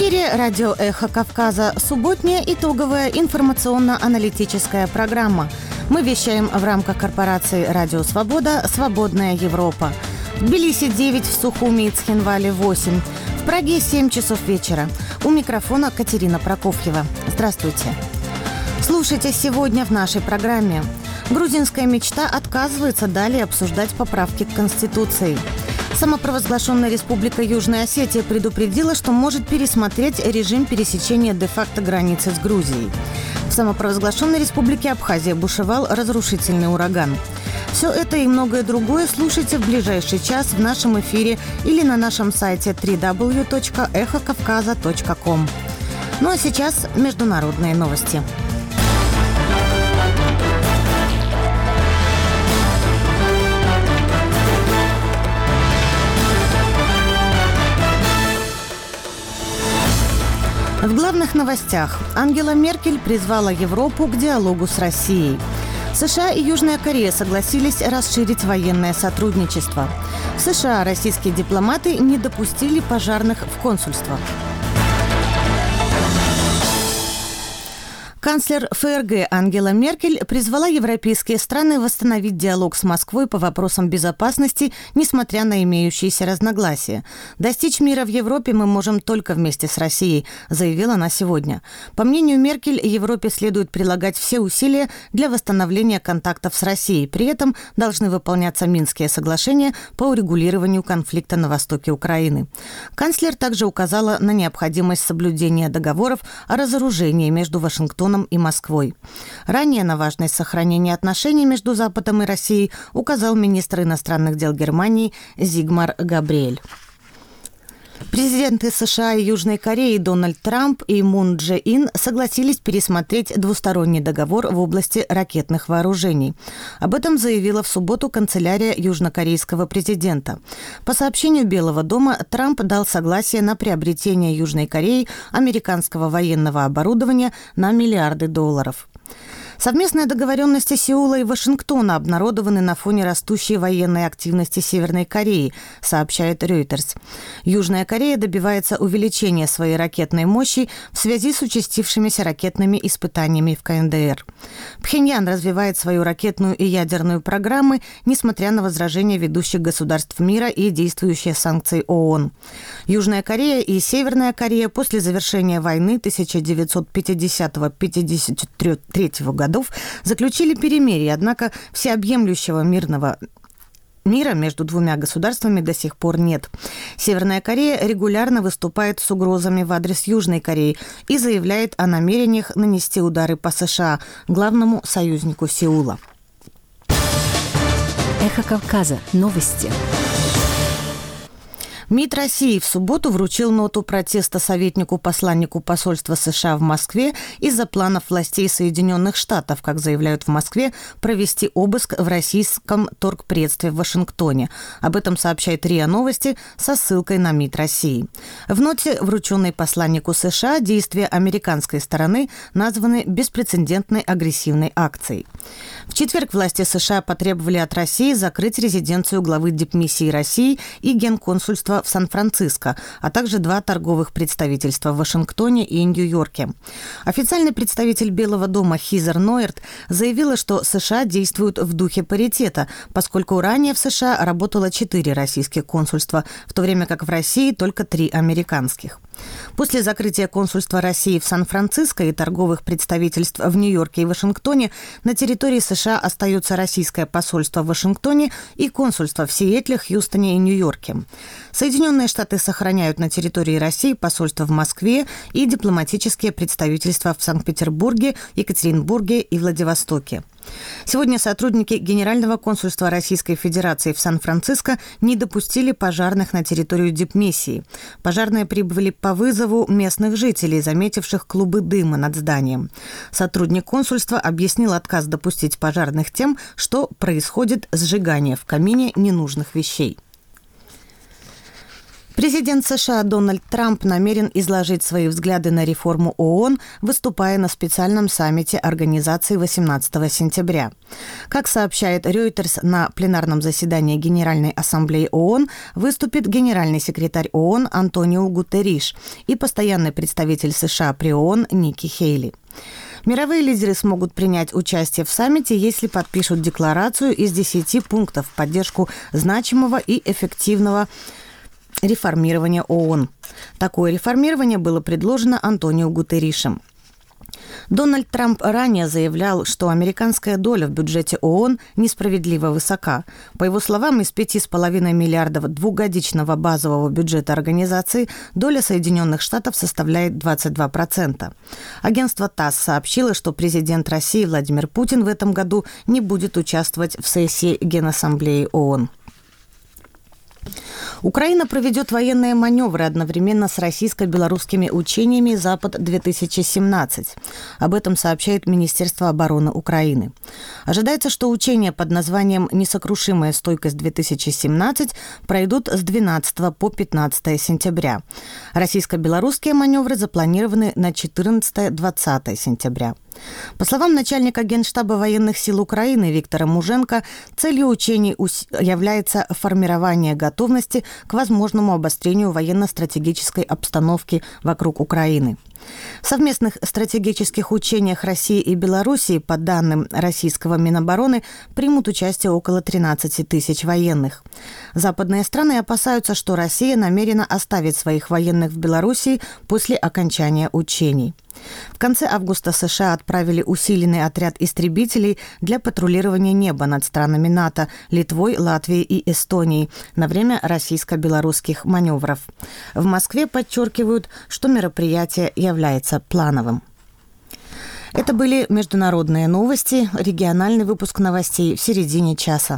эфире радио «Эхо Кавказа» субботняя итоговая информационно-аналитическая программа. Мы вещаем в рамках корпорации «Радио Свобода. Свободная Европа». В Тбилиси 9, в Сухуми и Цхинвале 8. В Праге 7 часов вечера. У микрофона Катерина Прокофьева. Здравствуйте. Слушайте сегодня в нашей программе. Грузинская мечта отказывается далее обсуждать поправки к Конституции. Самопровозглашенная Республика Южная Осетия предупредила, что может пересмотреть режим пересечения де-факто границы с Грузией. В самопровозглашенной Республике Абхазия бушевал разрушительный ураган. Все это и многое другое слушайте в ближайший час в нашем эфире или на нашем сайте www.эхокавказа.ком. Ну а сейчас международные новости. В главных новостях. Ангела Меркель призвала Европу к диалогу с Россией. США и Южная Корея согласились расширить военное сотрудничество. В США российские дипломаты не допустили пожарных в консульствах. Канцлер ФРГ Ангела Меркель призвала европейские страны восстановить диалог с Москвой по вопросам безопасности, несмотря на имеющиеся разногласия. «Достичь мира в Европе мы можем только вместе с Россией», заявила она сегодня. По мнению Меркель, Европе следует прилагать все усилия для восстановления контактов с Россией. При этом должны выполняться Минские соглашения по урегулированию конфликта на востоке Украины. Канцлер также указала на необходимость соблюдения договоров о разоружении между Вашингтоном и Москвой. Ранее на важность сохранения отношений между Западом и Россией указал министр иностранных дел Германии Зигмар Габриэль. Президенты США и Южной Кореи Дональд Трамп и Мун Чжэ Ин согласились пересмотреть двусторонний договор в области ракетных вооружений. Об этом заявила в субботу канцелярия южнокорейского президента. По сообщению Белого дома, Трамп дал согласие на приобретение Южной Кореей американского военного оборудования на миллиарды долларов. Совместные договоренности Сеула и Вашингтона обнародованы на фоне растущей военной активности Северной Кореи, сообщает Reuters. Южная Корея добивается увеличения своей ракетной мощи в связи с участившимися ракетными испытаниями в КНДР. Пхеньян развивает свою ракетную и ядерную программы, несмотря на возражения ведущих государств мира и действующие санкции ООН. Южная Корея и Северная Корея после завершения войны 1950-1953 годов заключили перемирие, однако всеобъемлющего мира между двумя государствами до сих пор нет. Северная Корея регулярно выступает с угрозами в адрес Южной Кореи и заявляет о намерениях нанести удары по США, главному союзнику Сеула. Эхо Кавказа. Новости. МИД России в субботу вручил ноту протеста советнику-посланнику посольства США в Москве из-за планов властей Соединенных Штатов, как заявляют в Москве, провести обыск в российском торгпредстве в Вашингтоне. Об этом сообщает РИА Новости со ссылкой на МИД России. В ноте, врученной посланнику США, действия американской стороны названы беспрецедентной агрессивной акцией. В четверг власти США потребовали от России закрыть резиденцию главы дипмиссии России и генконсульства в Сан-Франциско, а также 2 торговых представительства в Вашингтоне и Нью-Йорке. Официальный представитель Белого дома Хизер Нойерт заявила, что США действуют в духе паритета, поскольку ранее в США работало 4 российских консульства, в то время как в России только 3 американских. После закрытия консульства России в Сан-Франциско и торговых представительств в Нью-Йорке и Вашингтоне на территории США остается российское посольство в Вашингтоне и консульство в Сиэтле, Хьюстоне и Нью-Йорке. Соединенные Штаты сохраняют на территории России посольство в Москве и дипломатические представительства в Санкт-Петербурге, Екатеринбурге и Владивостоке. Сегодня сотрудники Генерального консульства Российской Федерации в Сан-Франциско не допустили пожарных на территорию дипмиссии. Пожарные прибыли по вызову местных жителей, заметивших клубы дыма над зданием. Сотрудник консульства объяснил отказ допустить пожарных тем, что происходит сжигание в камине ненужных вещей. Президент США Дональд Трамп намерен изложить свои взгляды на реформу ООН, выступая на специальном саммите организации 18 сентября. Как сообщает Reuters, на пленарном заседании Генеральной ассамблеи ООН выступит генеральный секретарь ООН Антонио Гутерриш и постоянный представитель США при ООН Ники Хейли. Мировые лидеры смогут принять участие в саммите, если подпишут декларацию из 10 пунктов в поддержку значимого и эффективного реформирования ООН. Такое реформирование было предложено Антонио Гутерришем. Дональд Трамп ранее заявлял, что американская доля в бюджете ООН несправедливо высока. По его словам, из 5,5 миллиардов двухгодичного базового бюджета организации доля Соединенных Штатов составляет 22%. Агентство ТАСС сообщило, что президент России Владимир Путин в этом году не будет участвовать в сессии Генассамблеи ООН. Украина проведет военные маневры одновременно с российско-белорусскими учениями «Запад-2017». Об этом сообщает Министерство обороны Украины. Ожидается, что учения под названием «Несокрушимая стойкость-2017» пройдут с 12 по 15 сентября. Российско-белорусские маневры запланированы на 14-20 сентября. По словам начальника Генштаба военных сил Украины Виктора Муженко, целью учений является формирование готовности к возможному обострению военно-стратегической обстановки вокруг Украины. В совместных стратегических учениях России и Белоруссии, по данным российского Минобороны, примут участие около 13 тысяч военных. Западные страны опасаются, что Россия намерена оставить своих военных в Белоруссии после окончания учений. В конце августа США отправили усиленный отряд истребителей для патрулирования неба над странами НАТО, Литвой, Латвией и Эстонией на время российско-белорусских маневров. В Москве подчеркивают, что мероприятие является плановым. Это были международные новости, региональный выпуск новостей в середине часа.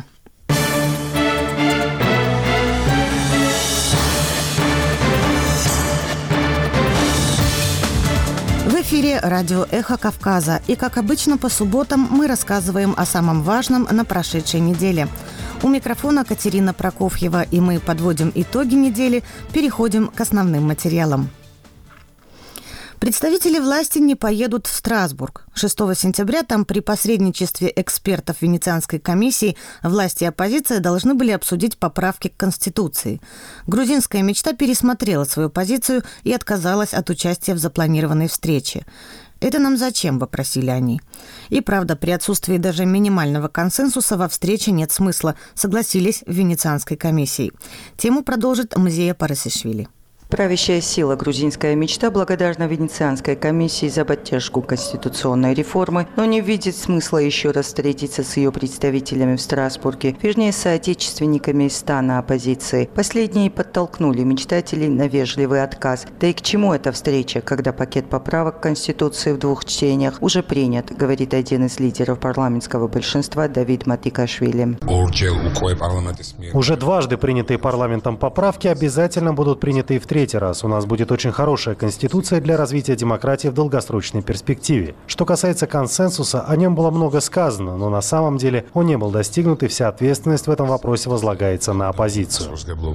В эфире радио «Эхо Кавказа». И, как обычно, по субботам мы рассказываем о самом важном на прошедшей неделе. У микрофона Катерина Прокофьева, и мы подводим итоги недели, переходим к основным материалам. Представители власти не поедут в Страсбург. 6 сентября там при посредничестве экспертов Венецианской комиссии власти и оппозиция должны были обсудить поправки к Конституции. Грузинская мечта пересмотрела свою позицию и отказалась от участия в запланированной встрече. «Это нам зачем?» – вопросили они. И правда, при отсутствии даже минимального консенсуса во встрече нет смысла, согласились в Венецианской комиссии. Тему продолжит Мзея Парасишвили. Правящая сила «Грузинская мечта» благодарна Венецианской комиссии за поддержку конституционной реформы, но не видит смысла еще раз встретиться с ее представителями в Страсбурге, вернее, с соотечественниками из стана оппозиции. Последние подтолкнули мечтателей на вежливый отказ. Да и к чему эта встреча, когда пакет поправок к Конституции в 2 чтениях уже принят, говорит один из лидеров парламентского большинства Давид Матикашвили. Уже дважды принятые парламентом поправки обязательно будут приняты и в третий раз. У нас будет очень хорошая конституция для развития демократии в долгосрочной перспективе. Что касается консенсуса, о нем было много сказано, но на самом деле он не был достигнут, и вся ответственность в этом вопросе возлагается на оппозицию.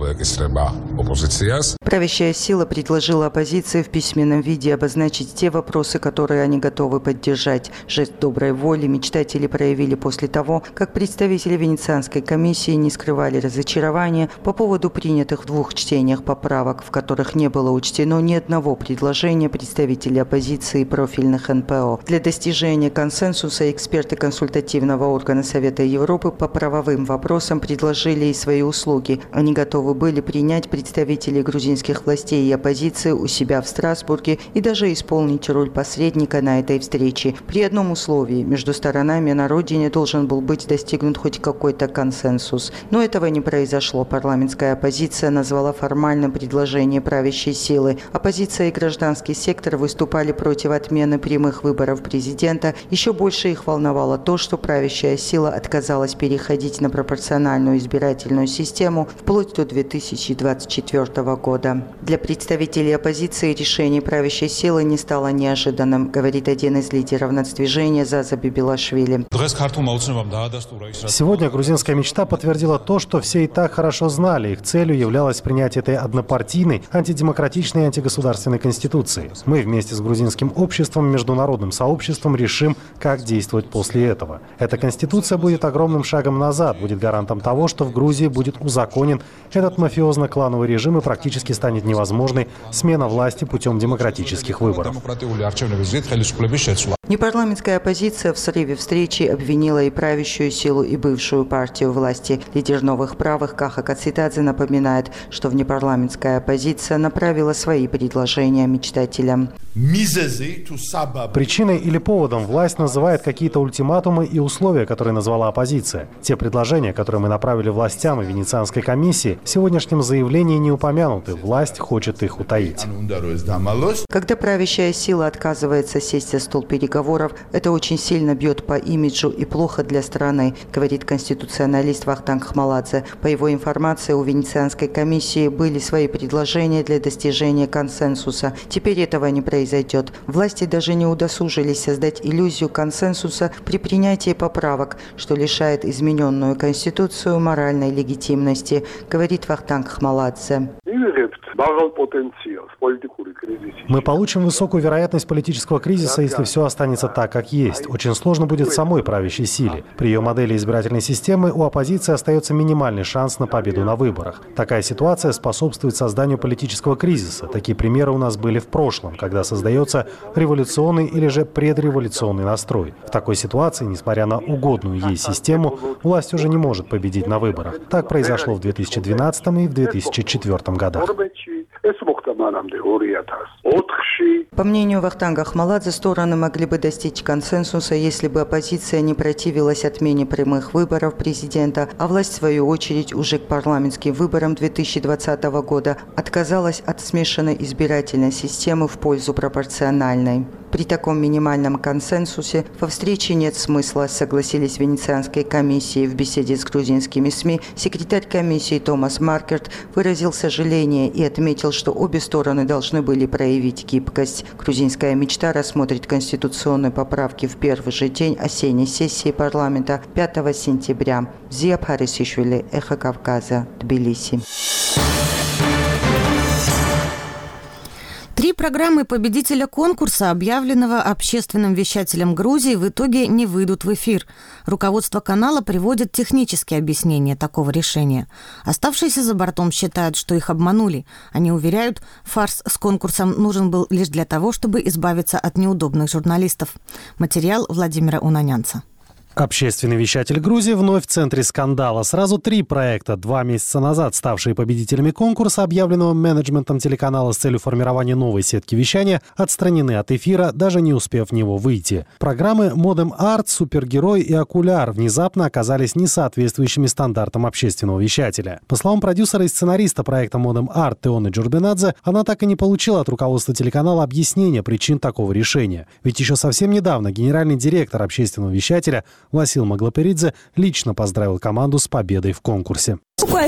Правящая сила предложила оппозиции в письменном виде обозначить те вопросы, которые они готовы поддержать. Жест доброй воли мечтатели проявили после того, как представители Венецианской комиссии не скрывали разочарования по поводу принятых в 2 чтениях поправок, в которых не было учтено ни одного предложения представителей оппозиции и профильных НПО. Для достижения консенсуса эксперты консультативного органа Совета Европы по правовым вопросам предложили и свои услуги. Они готовы были принять представителей грузинских властей и оппозиции у себя в Страсбурге и даже исполнить роль посредника на этой встрече. При одном условии: между сторонами на родине должен был быть достигнут хоть какой-то консенсус. Но этого не произошло. Парламентская оппозиция назвала формальным предложением решение правящей силы. Оппозиция и гражданский сектор выступали против отмены прямых выборов президента. Еще больше их волновало то, что правящая сила отказалась переходить на пропорциональную избирательную систему вплоть до 2024 года. Для представителей оппозиции решение правящей силы не стало неожиданным, говорит один из лидеров нацдвижения Заза Бибилашвили. Сегодня грузинская мечта подтвердила то, что все и так хорошо знали. Их целью являлось принятие этой однопартийной, антидемократичной и антигосударственной конституции. Мы вместе с грузинским обществом, международным сообществом решим, как действовать после этого. Эта конституция будет огромным шагом назад, будет гарантом того, что в Грузии будет узаконен этот мафиозно-клановый режим и практически станет невозможной смена власти путем демократических выборов. Непарламентская оппозиция в срыве встречи обвинила и правящую силу, и бывшую партию власти. Лидер Новых правых Каха Кацитадзе напоминает, что внепарламентская оппозиция направила свои предложения мечтателям. Причиной или поводом власть называет какие-то ультиматумы и условия, которые назвала оппозиция. Те предложения, которые мы направили властям и Венецианской комиссии, в сегодняшнем заявлении не упомянуты. Власть хочет их утаить. Когда правящая сила отказывается сесть за стол переговоров, это очень сильно бьет по имиджу и плохо для страны, говорит конституционалист Вахтанг Хмаладзе. По его информации, у Венецианской комиссии были свои предложения для достижения консенсуса. Теперь этого не произойдет. Власти даже не удосужились создать иллюзию консенсуса при принятии поправок, что лишает измененную конституцию моральной легитимности, говорит Вахтанг Хмаладзе. Мы получим высокую вероятность политического кризиса, если все останется так, как есть. Очень сложно будет самой правящей силе. При ее модели избирательной системы у оппозиции остается минимальный шанс на победу на выборах. Такая ситуация способствует созданию политического кризиса. Такие примеры у нас были в прошлом, когда создается революционный или же предреволюционный настрой. В такой ситуации, несмотря на угодную ей систему, власть уже не может победить на выборах. Так произошло в 2012 и в 2004 годах. По мнению Вахтанга Хмаладзе, стороны могли бы достичь консенсуса, если бы оппозиция не противилась отмене прямых выборов президента, а власть, в свою очередь, уже к парламентским выборам 2020 года отказалась от смешанной избирательной системы в пользу пропорциональной. При таком минимальном консенсусе во встрече нет смысла, согласились в Венецианской комиссии. В беседе с грузинскими СМИ секретарь комиссии Томас Маркерт выразил сожаление и отметил, что обе стороны должны были проявить гибкость. Грузинская мечта рассмотрит конституционные поправки в первый же день осенней сессии парламента 5 сентября. Зия Парисишвили, Эхо Кавказа, Тбилиси. 3 программы победителя конкурса, объявленного общественным вещателем Грузии, в итоге не выйдут в эфир. Руководство канала приводит технические объяснения такого решения. Оставшиеся за бортом считают, что их обманули. Они уверяют, фарс с конкурсом нужен был лишь для того, чтобы избавиться от неудобных журналистов. Материал Владимира Унанянца. Общественный вещатель Грузии вновь в центре скандала. Сразу 3 проекта, 2 месяца назад ставшие победителями конкурса, объявленного менеджментом телеканала с целью формирования новой сетки вещания, отстранены от эфира, даже не успев в него выйти. Программы «Модем Арт», «Супергерой» и «Окуляр» внезапно оказались несоответствующими стандартам общественного вещателя. По словам продюсера и сценариста проекта «Модем Арт» Теоны Джурбенадзе, она так и не получила от руководства телеканала объяснения причин такого решения. Ведь еще совсем недавно генеральный директор общественного вещателя Васил Маглаперидзе лично поздравил команду с победой в конкурсе. Мы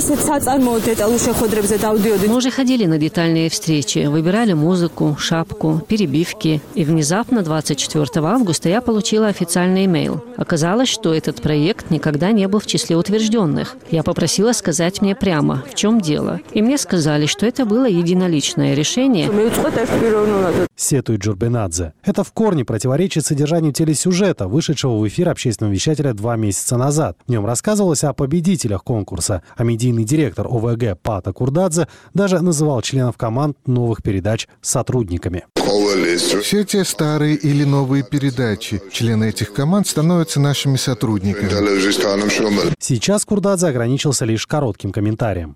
уже ходили на детальные встречи, выбирали музыку, шапку, перебивки. И внезапно 24 августа я получила официальный имейл. Оказалось, что этот проект никогда не был в числе утвержденных. Я попросила сказать мне прямо, в чем дело. И мне сказали, что это было единоличное решение. Сетует Джурбенадзе. Это в корне противоречит содержанию телесюжета, вышедшего в эфир общественного вещателя 2 месяца назад. В нем рассказывалось о победителях конкурса, а медийный директор ОВГ Пата Курдадзе даже называл членов команд новых передач сотрудниками. Все те старые или новые передачи. Члены этих команд становятся нашими сотрудниками. Сейчас Курдадзе ограничился лишь коротким комментарием.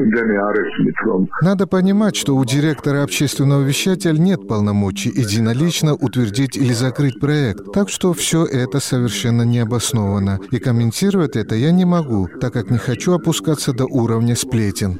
Надо понимать, что у директора общественного вещателя нет полномочий единолично утвердить или закрыть проект. Так что все это совершенно необоснованно. И комментировать это я не могу, так как не хочу опускать опускаться до уровня сплетен.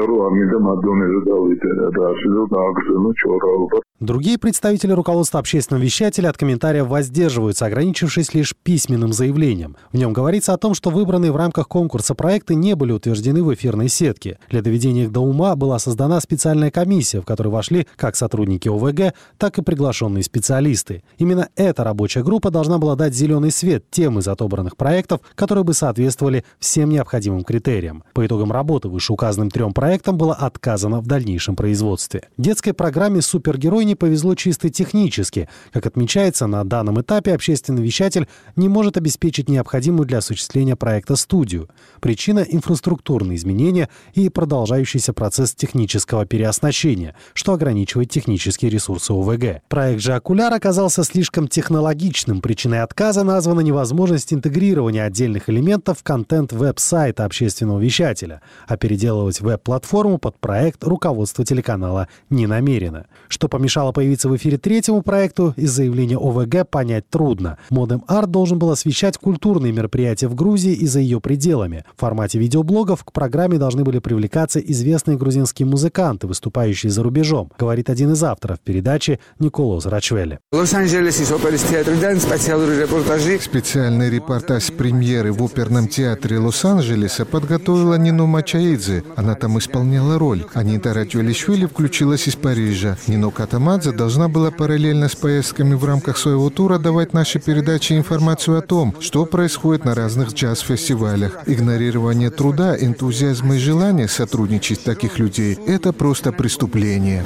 Другие представители руководства общественного вещателя от комментариев воздерживаются, ограничившись лишь письменным заявлением. В нем говорится о том, что выбранные в рамках конкурса проекты не были утверждены в эфирной сетке. Для доведения их до ума была создана специальная комиссия, в которую вошли как сотрудники ОВГ, так и приглашенные специалисты. Именно эта рабочая группа должна была дать зеленый свет тем из отобранных проектов, которые бы соответствовали всем необходимым критериям. По итогам работы вышеуказанным 3 проектам было отказано в дальнейшем производстве. Детской программе «Супергерой» не повезло чисто технически. Как отмечается, на данном этапе общественный вещатель не может обеспечить необходимую для осуществления проекта студию. Причина – инфраструктурные изменения и продолжающийся процесс технического переоснащения, что ограничивает технические ресурсы ОВГ. Проект же «Окуляр» оказался слишком технологичным. Причиной отказа названа невозможность интегрирования отдельных элементов в контент веб-сайта общественного вещателя, а переделывать веб-платформу под проект руководство телеканала не намерено. Что помешало появиться в эфире 3-му проекту, из заявления ОВГ понять трудно. Modem Art должен был освещать культурные мероприятия в Грузии и за ее пределами. В формате видеоблогов к программе должны были привлекаться известные грузинские музыканты, выступающие за рубежом, говорит один из авторов передачи Николос Рачвели. Специальный репортаж с премьеры в оперном театре Лос-Анджелеса подготовила Нино Мачаидзе. Она там исполняла роль. Анита Ратюэлишвили включилась из Парижа. Нино Катамадзе должна была параллельно с поездками в рамках своего тура давать нашей передаче информацию о том, что происходит на разных джаз-фестивалях. Игнорирование труда, энтузиазма и желания сотрудничать таких людей – это просто преступление.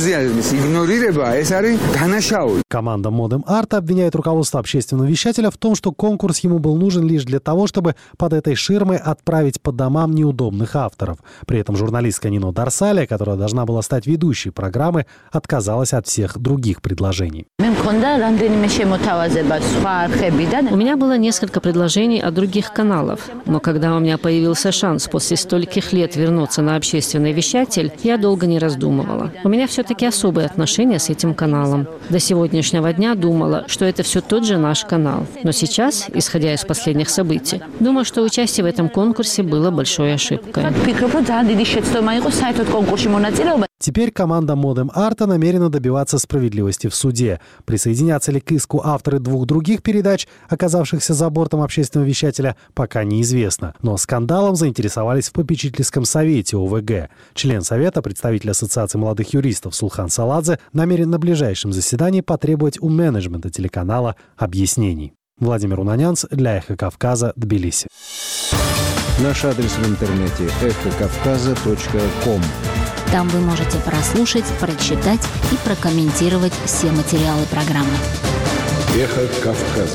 Команда Modem Art обвиняет руководство общественного вещателя в том, что конкурс ему был нужен лишь для того, чтобы под этой ширмой отправить по домам неудобных авторов. При этом журналистка Нино Дарсалия, которая должна была стать ведущей программы, отказалась от всех других предложений. У меня было несколько предложений от других каналов, но когда у меня появился шанс после стольких лет вернуться на общественный вещатель, я долго не раздумывала. У меня все-таки особые отношения с этим каналом. До сегодняшнего дня думала, что это все тот же наш канал. Но сейчас, исходя из последних событий, думаю, что участие в этом конкурсе было большой ошибкой. Теперь команда Modem Art намерена добиваться справедливости в суде. Присоединятся ли к иску авторы 2 других передач, оказавшихся за бортом общественного вещателя, пока неизвестно. Но скандалом заинтересовались в попечительском совете ОВГ. Член совета, представитель Ассоциации молодых юристов Сулхан Саладзе, намерен на ближайшем заседании потребовать у менеджмента телеканала объяснений. Владимир Унанянц для «Эхо Кавказа», Тбилиси. Наш адрес в интернете эхокавказа.ком. Там вы можете прослушать, прочитать и прокомментировать все материалы программы. Эхо Кавказа.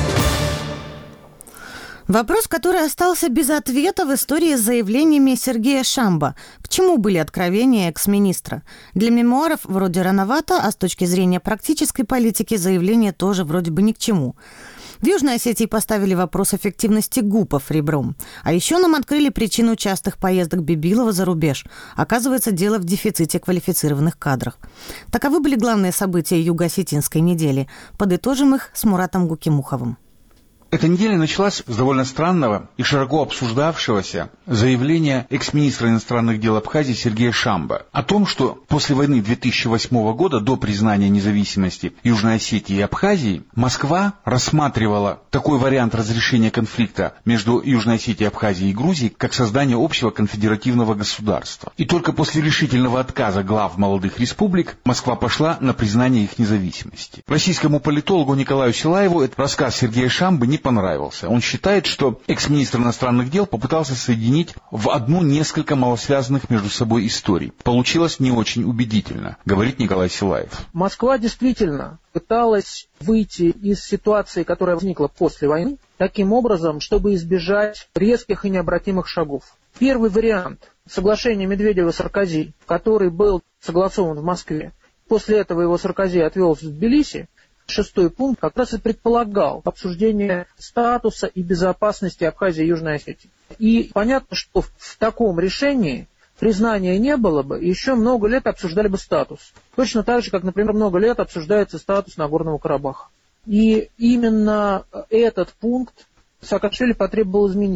Вопрос, который остался без ответа в истории с заявлениями Сергея Шамба. К чему были откровения экс-министра? Для мемуаров вроде рановато, а с точки зрения практической политики заявление тоже вроде бы ни к чему. В Южной Осетии поставили вопрос эффективности ГУПов ребром. А еще нам открыли причину частых поездок Бибилова за рубеж. Оказывается, дело в дефиците квалифицированных кадров. Таковы были главные события Юго-Осетинской недели. Подытожим их с Муратом Гукимуховым. Эта неделя началась с довольно странного и широко обсуждавшегося заявления экс-министра иностранных дел Абхазии Сергея Шамба о том, что после войны 2008 года, до признания независимости Южной Осетии и Абхазии, Москва рассматривала такой вариант разрешения конфликта между Южной Осетией, Абхазией и Грузией, как создание общего конфедеративного государства. И только после решительного отказа глав молодых республик Москва пошла на признание их независимости. Российскому политологу Николаю Силаеву этот рассказ Сергея Шамбы не понравился. Он считает, что экс-министр иностранных дел попытался соединить в одну несколько малосвязанных между собой историй. Получилось не очень убедительно, говорит Николай Силаев. Москва действительно пыталась выйти из ситуации, которая возникла после войны, таким образом, чтобы избежать резких и необратимых шагов. Первый вариант – соглашение Медведева-Саркози, который был согласован в Москве. После этого его Саркози отвел в Тбилиси. 6-й пункт как раз и предполагал обсуждение статуса и безопасности Абхазии и Южной Осетии. И понятно, что в таком решении признания не было бы, и еще много лет обсуждали бы статус. Точно так же, как, например, много лет обсуждается статус Нагорного Карабаха. И именно этот пункт Саакашвили потребовал изменить.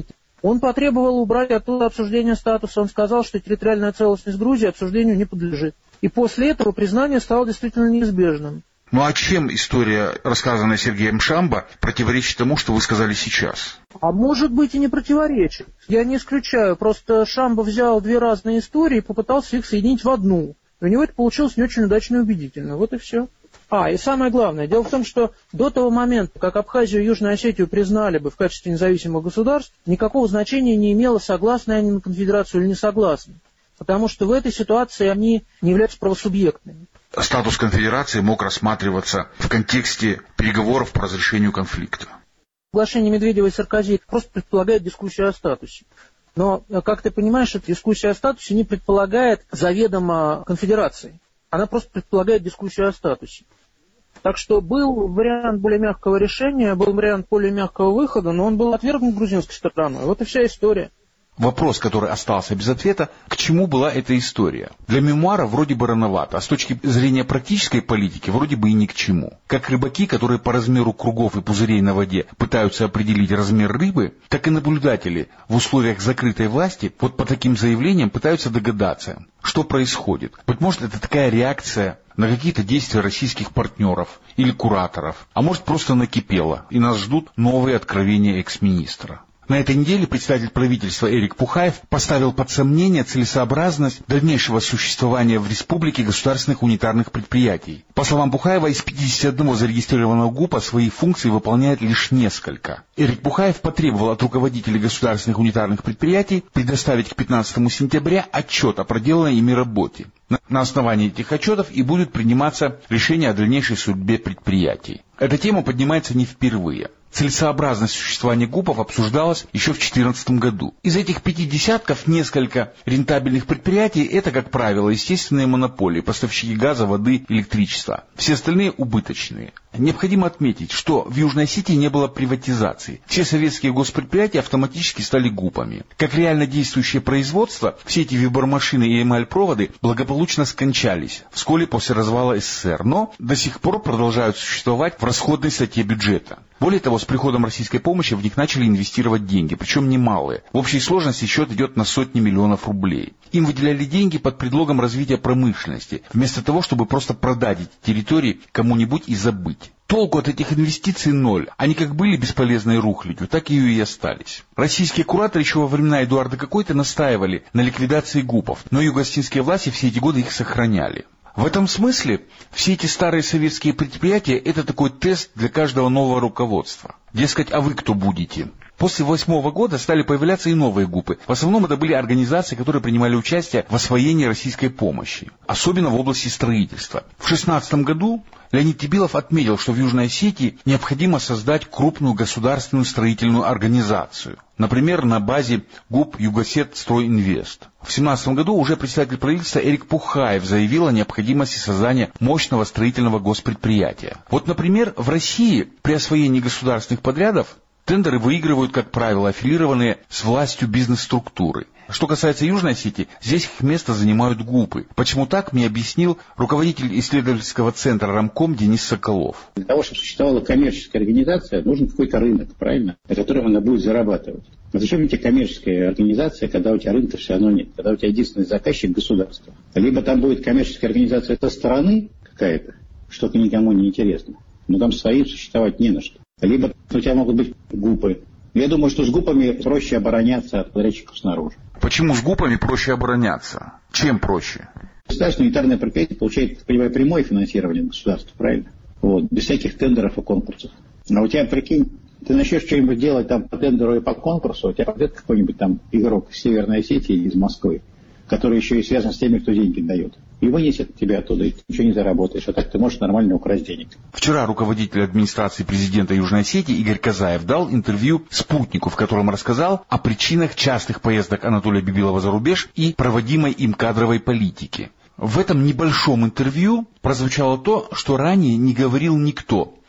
Он потребовал убрать оттуда обсуждение статуса. Он сказал, что территориальная целостность Грузии обсуждению не подлежит. И после этого признание стало действительно неизбежным. Ну а чем история, рассказанная Сергеем Шамбо, противоречит тому, что вы сказали сейчас? А может быть и не противоречит. Я не исключаю. Просто Шамбо взял две разные истории и попытался их соединить в одну. И у него это получилось не очень удачно и убедительно. Вот и все. И самое главное. Дело в том, что до того момента, как Абхазию и Южную Осетию признали бы в качестве независимых государств, никакого значения не имело, согласны они на конфедерацию или не согласны. Потому что в этой ситуации они не являются правосубъектными. Статус конфедерации мог рассматриваться в контексте переговоров по разрешению конфликта. Соглашение Медведева и Саркози просто предполагает дискуссию о статусе. Но, как ты понимаешь, эта дискуссия о статусе не предполагает заведомо конфедерации. Она просто предполагает дискуссию о статусе. Так что был вариант более мягкого решения, был вариант более мягкого выхода, но он был отвергнут грузинской стороной. Вот и вся история. Вопрос, который остался без ответа, к чему была эта история? Для мемуара вроде бы рановато, а с точки зрения практической политики вроде бы и ни к чему. Как рыбаки, которые по размеру кругов и пузырей на воде пытаются определить размер рыбы, так и наблюдатели в условиях закрытой власти вот по таким заявлениям пытаются догадаться, что происходит. Быть может, это такая реакция на какие-то действия российских партнеров или кураторов, а может просто накипело, и нас ждут новые откровения экс-министра. На этой неделе председатель правительства Эрик Пухаев поставил под сомнение целесообразность дальнейшего существования в республике государственных унитарных предприятий. По словам Пухаева, из 51 зарегистрированного ГУПа свои функции выполняет лишь несколько. Эрик Пухаев потребовал от руководителей государственных унитарных предприятий предоставить к 15 сентября отчет о проделанной ими работе. На основании этих отчетов и будет приниматься решение о дальнейшей судьбе предприятий. Эта тема поднимается не впервые. Целесообразность существования ГУПов обсуждалась еще в 2014 году. Из этих 50 несколько рентабельных предприятий – это, как правило, естественные монополии, поставщики газа, воды, электричества. Все остальные убыточные. Необходимо отметить, что в Южной Осетии не было приватизации. Все советские госпредприятия автоматически стали ГУПами. Как реально действующее производство, все эти вибормашины и эмальпроводы благополучно скончались вскоре после развала СССР, но до сих пор продолжают существовать в расходной статье бюджета. Более того, с приходом российской помощи в них начали инвестировать деньги, причем немалые. В общей сложности счет идет на сотни миллионов рублей. Им выделяли деньги под предлогом развития промышленности, вместо того, чтобы просто продать эти территории кому-нибудь и забыть. Толку от этих инвестиций ноль. Они как были бесполезной рухлядью, так и остались. Российские кураторы еще во времена Эдуарда Какойты настаивали на ликвидации ГУПов, но югославянские власти все эти годы их сохраняли. В этом смысле все эти старые советские предприятия – это такой тест для каждого нового руководства. Дескать, а вы кто будете? После 2008 года стали появляться и новые ГУПы. В основном это были организации, которые принимали участие в освоении российской помощи, особенно в области строительства. В 2016 году Леонид Тебилов отметил, что в Южной Осетии необходимо создать крупную государственную строительную организацию. Например, на базе ГУП «Югосет-Стройинвест». В 2017 году уже председатель правительства Эрик Пухаев заявил о необходимости создания мощного строительного госпредприятия. Вот, например, в России при освоении государственных подрядов тендеры выигрывают, как правило, аффилированные с властью бизнес-структуры. Что касается Южной Осетии, здесь их место занимают ГУПы. Почему так, мне объяснил руководитель исследовательского центра «Рамком» Денис Соколов. Для того, чтобы существовала коммерческая организация, нужен какой-то рынок, правильно, на котором она будет зарабатывать. Но зачем тебе коммерческая организация, когда у тебя рынка все равно нет, когда у тебя единственный заказчик государство? Либо там будет коммерческая организация со стороны какая-то, что-то никому не интересно, но там своим существовать не на что. Либо у тебя могут быть ГУПы. Я думаю, что с ГУПами проще обороняться от подрядчиков снаружи. Почему с ГУПами проще обороняться? Чем проще? Государственное унитарное предприятие получает, так понимаю, прямое финансирование государства, правильно? Вот, без всяких тендеров и конкурсов. А у тебя, прикинь, ты начнешь что-нибудь делать там по тендеру и по конкурсу, у тебя придет какой-нибудь там игрок из Северной Осетии или из Москвы, который еще и связан с теми, кто деньги дает. И вынесет тебя оттуда, и ты ничего не заработаешь. А так ты можешь нормально украсть денег. Вчера руководитель администрации президента Южной Осетии Игорь Казаев дал интервью «Спутнику», в котором рассказал о причинах частых поездок Анатолия Бибилова за рубеж и проводимой им кадровой политики. В этом небольшом интервью прозвучало то, что ранее не говорил никто.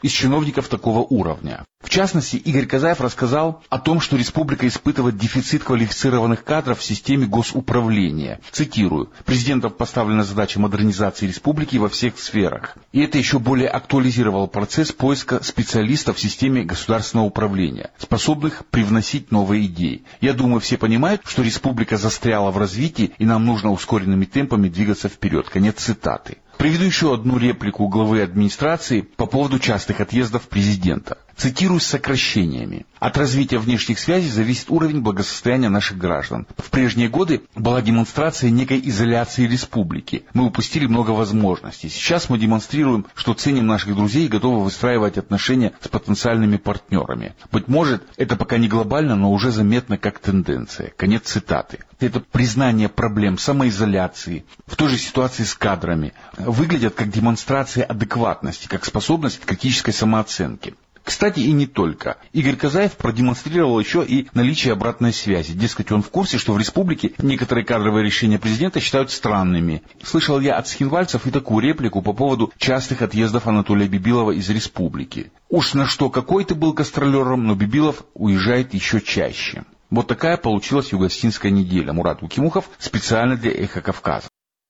из чиновников такого уровня. В частности, Игорь Казаев рассказал о том, что республика испытывает дефицит квалифицированных кадров в системе госуправления. Цитирую: «Президентом поставлена задача модернизации республики во всех сферах». И это еще более актуализировало процесс поиска специалистов в системе государственного управления, способных привносить новые идеи. Я думаю, все понимают, что республика застряла в развитии, и нам нужно ускоренными темпами двигаться вперед. Конец цитаты. Приведу еще одну реплику главы администрации по поводу частых отъездов президента. Цитирую с сокращениями. «От развития внешних связей зависит уровень благосостояния наших граждан. В прежние годы была демонстрация некой изоляции республики. Мы упустили много возможностей. Сейчас мы демонстрируем, что ценим наших друзей и готовы выстраивать отношения с потенциальными партнерами. Быть может, это пока не глобально, но уже заметно как тенденция». Конец цитаты. Это признание проблем самоизоляции, в той же ситуации с кадрами, выглядят как демонстрация адекватности, как способность к критической самооценке. Кстати, и не только. Игорь Казаев продемонстрировал еще и наличие обратной связи. Дескать, он в курсе, что в республике некоторые кадровые решения президента считают странными. Слышал я от схинвальцев и такую реплику по поводу частых отъездов Анатолия Бибилова из республики. Уж на что какой ты был гастролером, но Бибилов уезжает еще чаще. Вот такая получилась Юго-Осетинская неделя. Мурат Гукимухов специально для «Эхо Кавказа».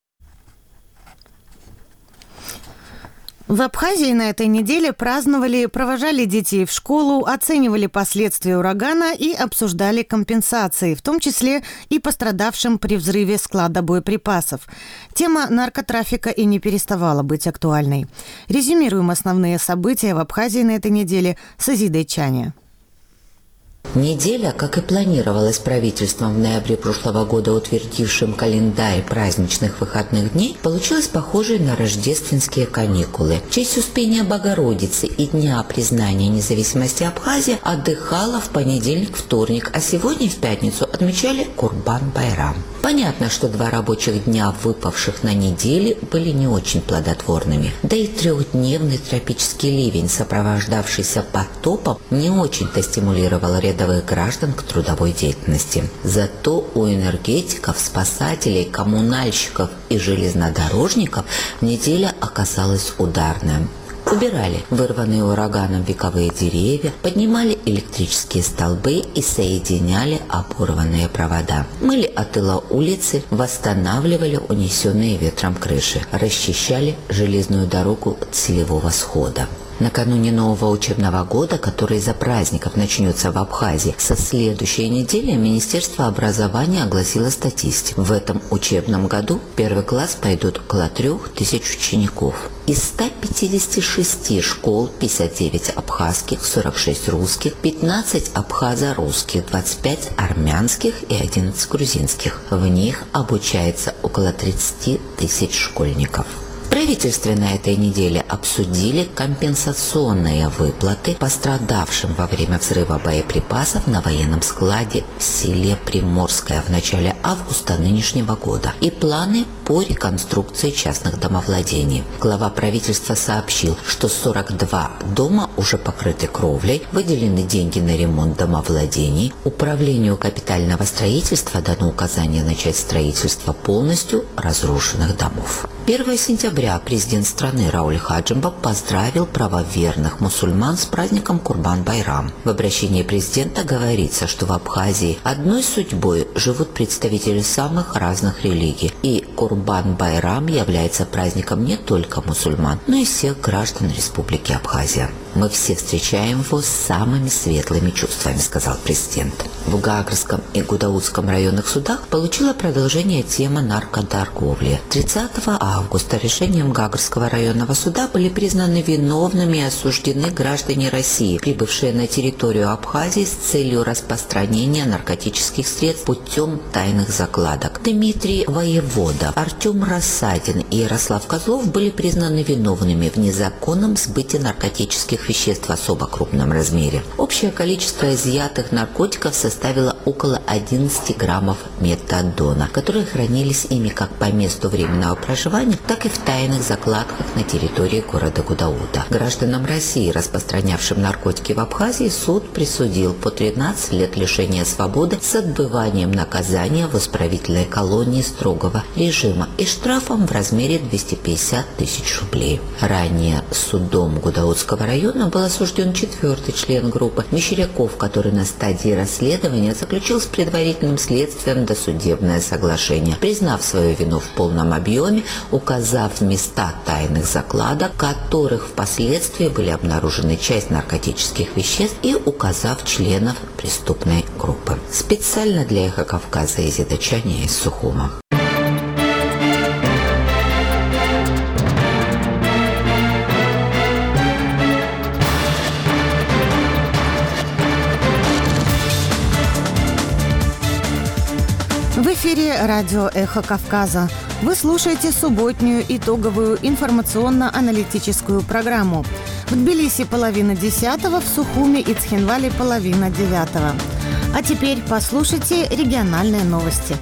В Абхазии на этой неделе праздновали, провожали детей в школу, оценивали последствия урагана и обсуждали компенсации, в том числе и пострадавшим при взрыве склада боеприпасов. Тема наркотрафика и не переставала быть актуальной. Резюмируем основные события в Абхазии на этой неделе с Азидой Чаня. Неделя, как и планировалось правительством в ноябре прошлого года, утвердившим календарь праздничных выходных дней, получилась похожей на рождественские каникулы. В честь Успения Богородицы и Дня признания независимости Абхазии отдыхала в понедельник, вторник, а сегодня в пятницу отмечали Курбан-Байрам. Понятно, что 2 рабочих дня, выпавших на неделе, были не очень плодотворными. Да и 3-дневный тропический ливень, сопровождавшийся потопом, не очень-то стимулировал рядовых граждан к трудовой деятельности. Зато у энергетиков, спасателей, коммунальщиков и железнодорожников неделя оказалась ударная. Убирали вырванные ураганом вековые деревья, поднимали электрические столбы и соединяли оборванные провода. Мыли от тыла улицы, восстанавливали унесенные ветром крыши, расчищали железную дорогу целевого схода. Накануне нового учебного года, который из-за праздников начнется в Абхазии, со следующей недели Министерство образования огласило статистику. В этом учебном году в 1 класс пойдут около 3000 учеников. Из 156 школ 59 абхазских, 46 русских, 15 абхазо-русских, 25 армянских и 11 грузинских. В них обучается около 30 тысяч школьников. Правительстве на этой неделе обсудили компенсационные выплаты пострадавшим во время взрыва боеприпасов на военном складе в селе Приморское в начале августа нынешнего года и планы по реконструкции частных домовладений. Глава правительства сообщил, что 42 дома уже покрыты кровлей, выделены деньги на ремонт домовладений, управлению капитального строительства дано указание начать строительство полностью разрушенных домов. 1 сентября президент страны Рауль Хаджимбов поздравил правоверных мусульман с праздником Курбан-Байрам. В обращении президента говорится, что в Абхазии одной судьбой живут представители самых разных религий, и Курбан-Байрам является праздником не только мусульман, но и всех граждан Республики Абхазия. «Мы все встречаем его с самыми светлыми чувствами», — сказал президент. В Гагрском и Гудаутском районных судах получила продолжение тема наркоторговли. 30 августа решением Гагрского районного суда были признаны виновными и осуждены граждане России, прибывшие на территорию Абхазии с целью распространения наркотических средств путем тайных закладок. Дмитрий Воевода, Артем Рассадин и Ярослав Козлов были признаны виновными в незаконном сбыте наркотических веществ в особо крупном размере. Общее количество изъятых наркотиков составило около 11 граммов метадона, которые хранились ими как по месту временного проживания, так и в тайных закладках на территории города Гудаута. Гражданам России, распространявшим наркотики в Абхазии, суд присудил по 13 лет лишения свободы с отбыванием наказания в исправительной колонии строгого режима режима и штрафом в размере 250 тысяч рублей. Ранее судом Гудаутского района был осужден 4-й член группы Мещеряков, который на стадии расследования заключил с предварительным следствием досудебное соглашение, признав свою вину в полном объеме, указав места тайных закладок, в которых впоследствии были обнаружены часть наркотических веществ, и указав членов преступной группы. Специально для «Эхо Кавказа» из Дачания, из Сухума. В эфире радио «Эхо Кавказа». Вы слушаете субботнюю итоговую информационно-аналитическую программу. В Тбилиси 9:30, в Сухуме и Цхинвале 8:30. А теперь послушайте региональные новости.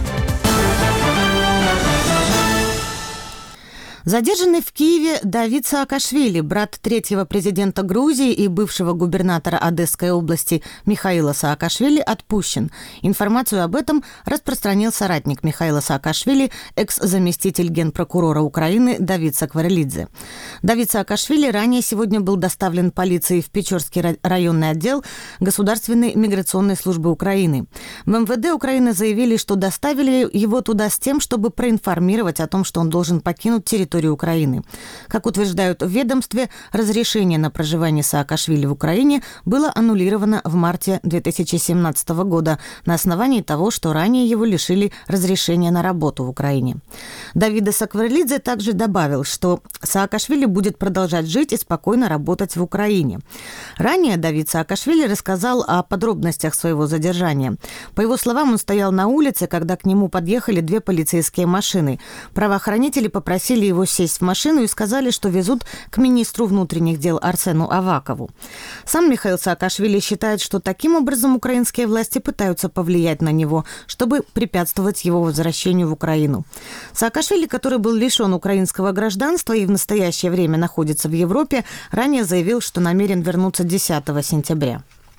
Задержанный в Киеве Давид Саакашвили, брат третьего президента Грузии и бывшего губернатора Одесской области Михаила Саакашвили, отпущен. Информацию об этом распространил соратник Михаила Саакашвили, экс-заместитель генпрокурора Украины Давид Сакварелидзе. Давид Саакашвили ранее сегодня был доставлен полицией в Печорский районный отдел Государственной миграционной службы Украины. В МВД Украины заявили, что доставили его туда с тем, чтобы проинформировать о том, что он должен покинуть территорию Украины. Как утверждают в ведомстве, разрешение на проживание Саакашвили в Украине было аннулировано в марте 2017 года на основании того, что ранее его лишили разрешения на работу в Украине. Давид Сакварелидзе также добавил, что Саакашвили будет продолжать жить и спокойно работать в Украине. Ранее Давид Саакашвили рассказал о подробностях своего задержания. По его словам, он стоял на улице, когда к нему подъехали 2 полицейские машины. Правоохранители попросили его сесть в машину и сказали, что везут к министру внутренних дел Арсену Авакову. Сам Михаил Саакашвили считает, что таким образом украинские власти пытаются повлиять на него, чтобы препятствовать его возвращению в Украину. Саакашвили, который был лишен украинского гражданства и в настоящее время находится в Европе, ранее заявил, что намерен вернуться 10 сентября.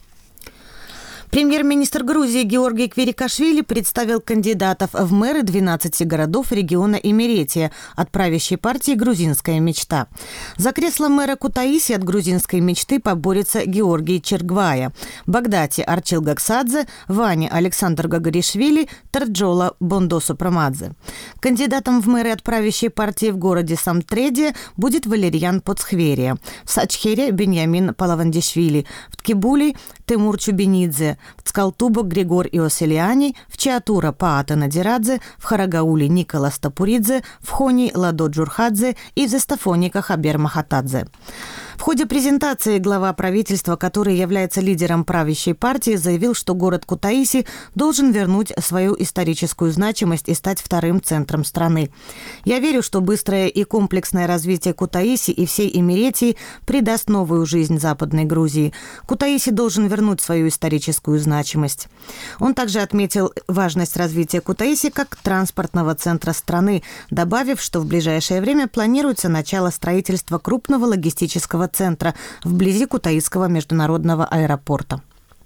Премьер-министр Грузии Георгий Квирикашвили представил кандидатов в мэры 12 городов региона Имеретия от правящей партии «Грузинская мечта». За кресло мэра Кутаиси от «Грузинской мечты» поборется Георгий Чергвая, Багдати Арчил Гаксадзе, Ваня Александр Гагаришвили, Тарджола Бондосу Прамадзе. Кандидатом в мэры от правящей партии в городе Самтреде будет Валерьян Поцхверия, в Сачхере Беньямин Палавандишвили, в Ткибули Тимур Чубинидзе, в Цкалтубо Григор Иоселиани, в Чиатура Паата Надирадзе, в Харагауле Никола Стапуридзе, в Хони Ладо Джурхадзе и в Застафоне Хабер Махатадзе. В ходе презентации глава правительства, который является лидером правящей партии, заявил, что город Кутаиси должен вернуть свою историческую значимость и стать вторым центром страны. «Я верю, что быстрое и комплексное развитие Кутаиси и всей Имеретии придаст новую жизнь Западной Грузии. Кутаиси должен вернуть свою историческую значимость». Он также отметил важность развития Кутаиси как транспортного центра страны, добавив, что в ближайшее время планируется начало строительства крупного логистического центра вблизи Кутаисского международного аэропорта.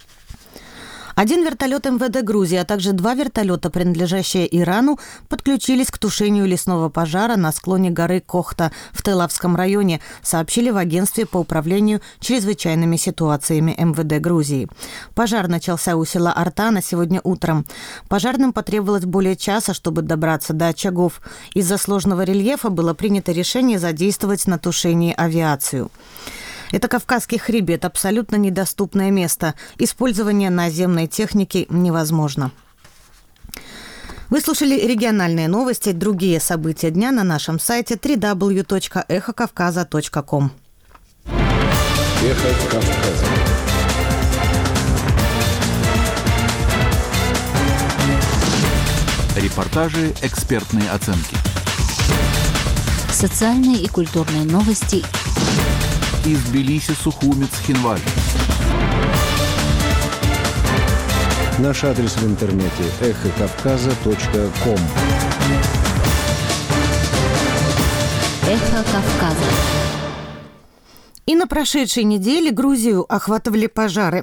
1 вертолет МВД Грузии, а также 2 вертолета, принадлежащие Ирану, подключились к тушению лесного пожара на склоне горы Кохта в Телавском районе, сообщили в агентстве по управлению чрезвычайными ситуациями МВД Грузии. Пожар начался у села Артана сегодня утром. Пожарным потребовалось более часа, чтобы добраться до очагов. Из-за сложного рельефа было принято решение задействовать на тушении авиацию. Это Кавказский хребет, абсолютно недоступное место. Использование наземной техники невозможно. Вы слушали региональные новости. Другие события дня на нашем сайте www.эхокавказа.ком. Эхо Кавказа. Репортажи, экспертные оценки. Социальные и культурные новости. Из Тбилиси, Сухуми, Цхинвали. Наш адрес в интернете эхокавказа.ком. Эхо Кавказа. И на прошедшей неделе Грузию охватывали пожары.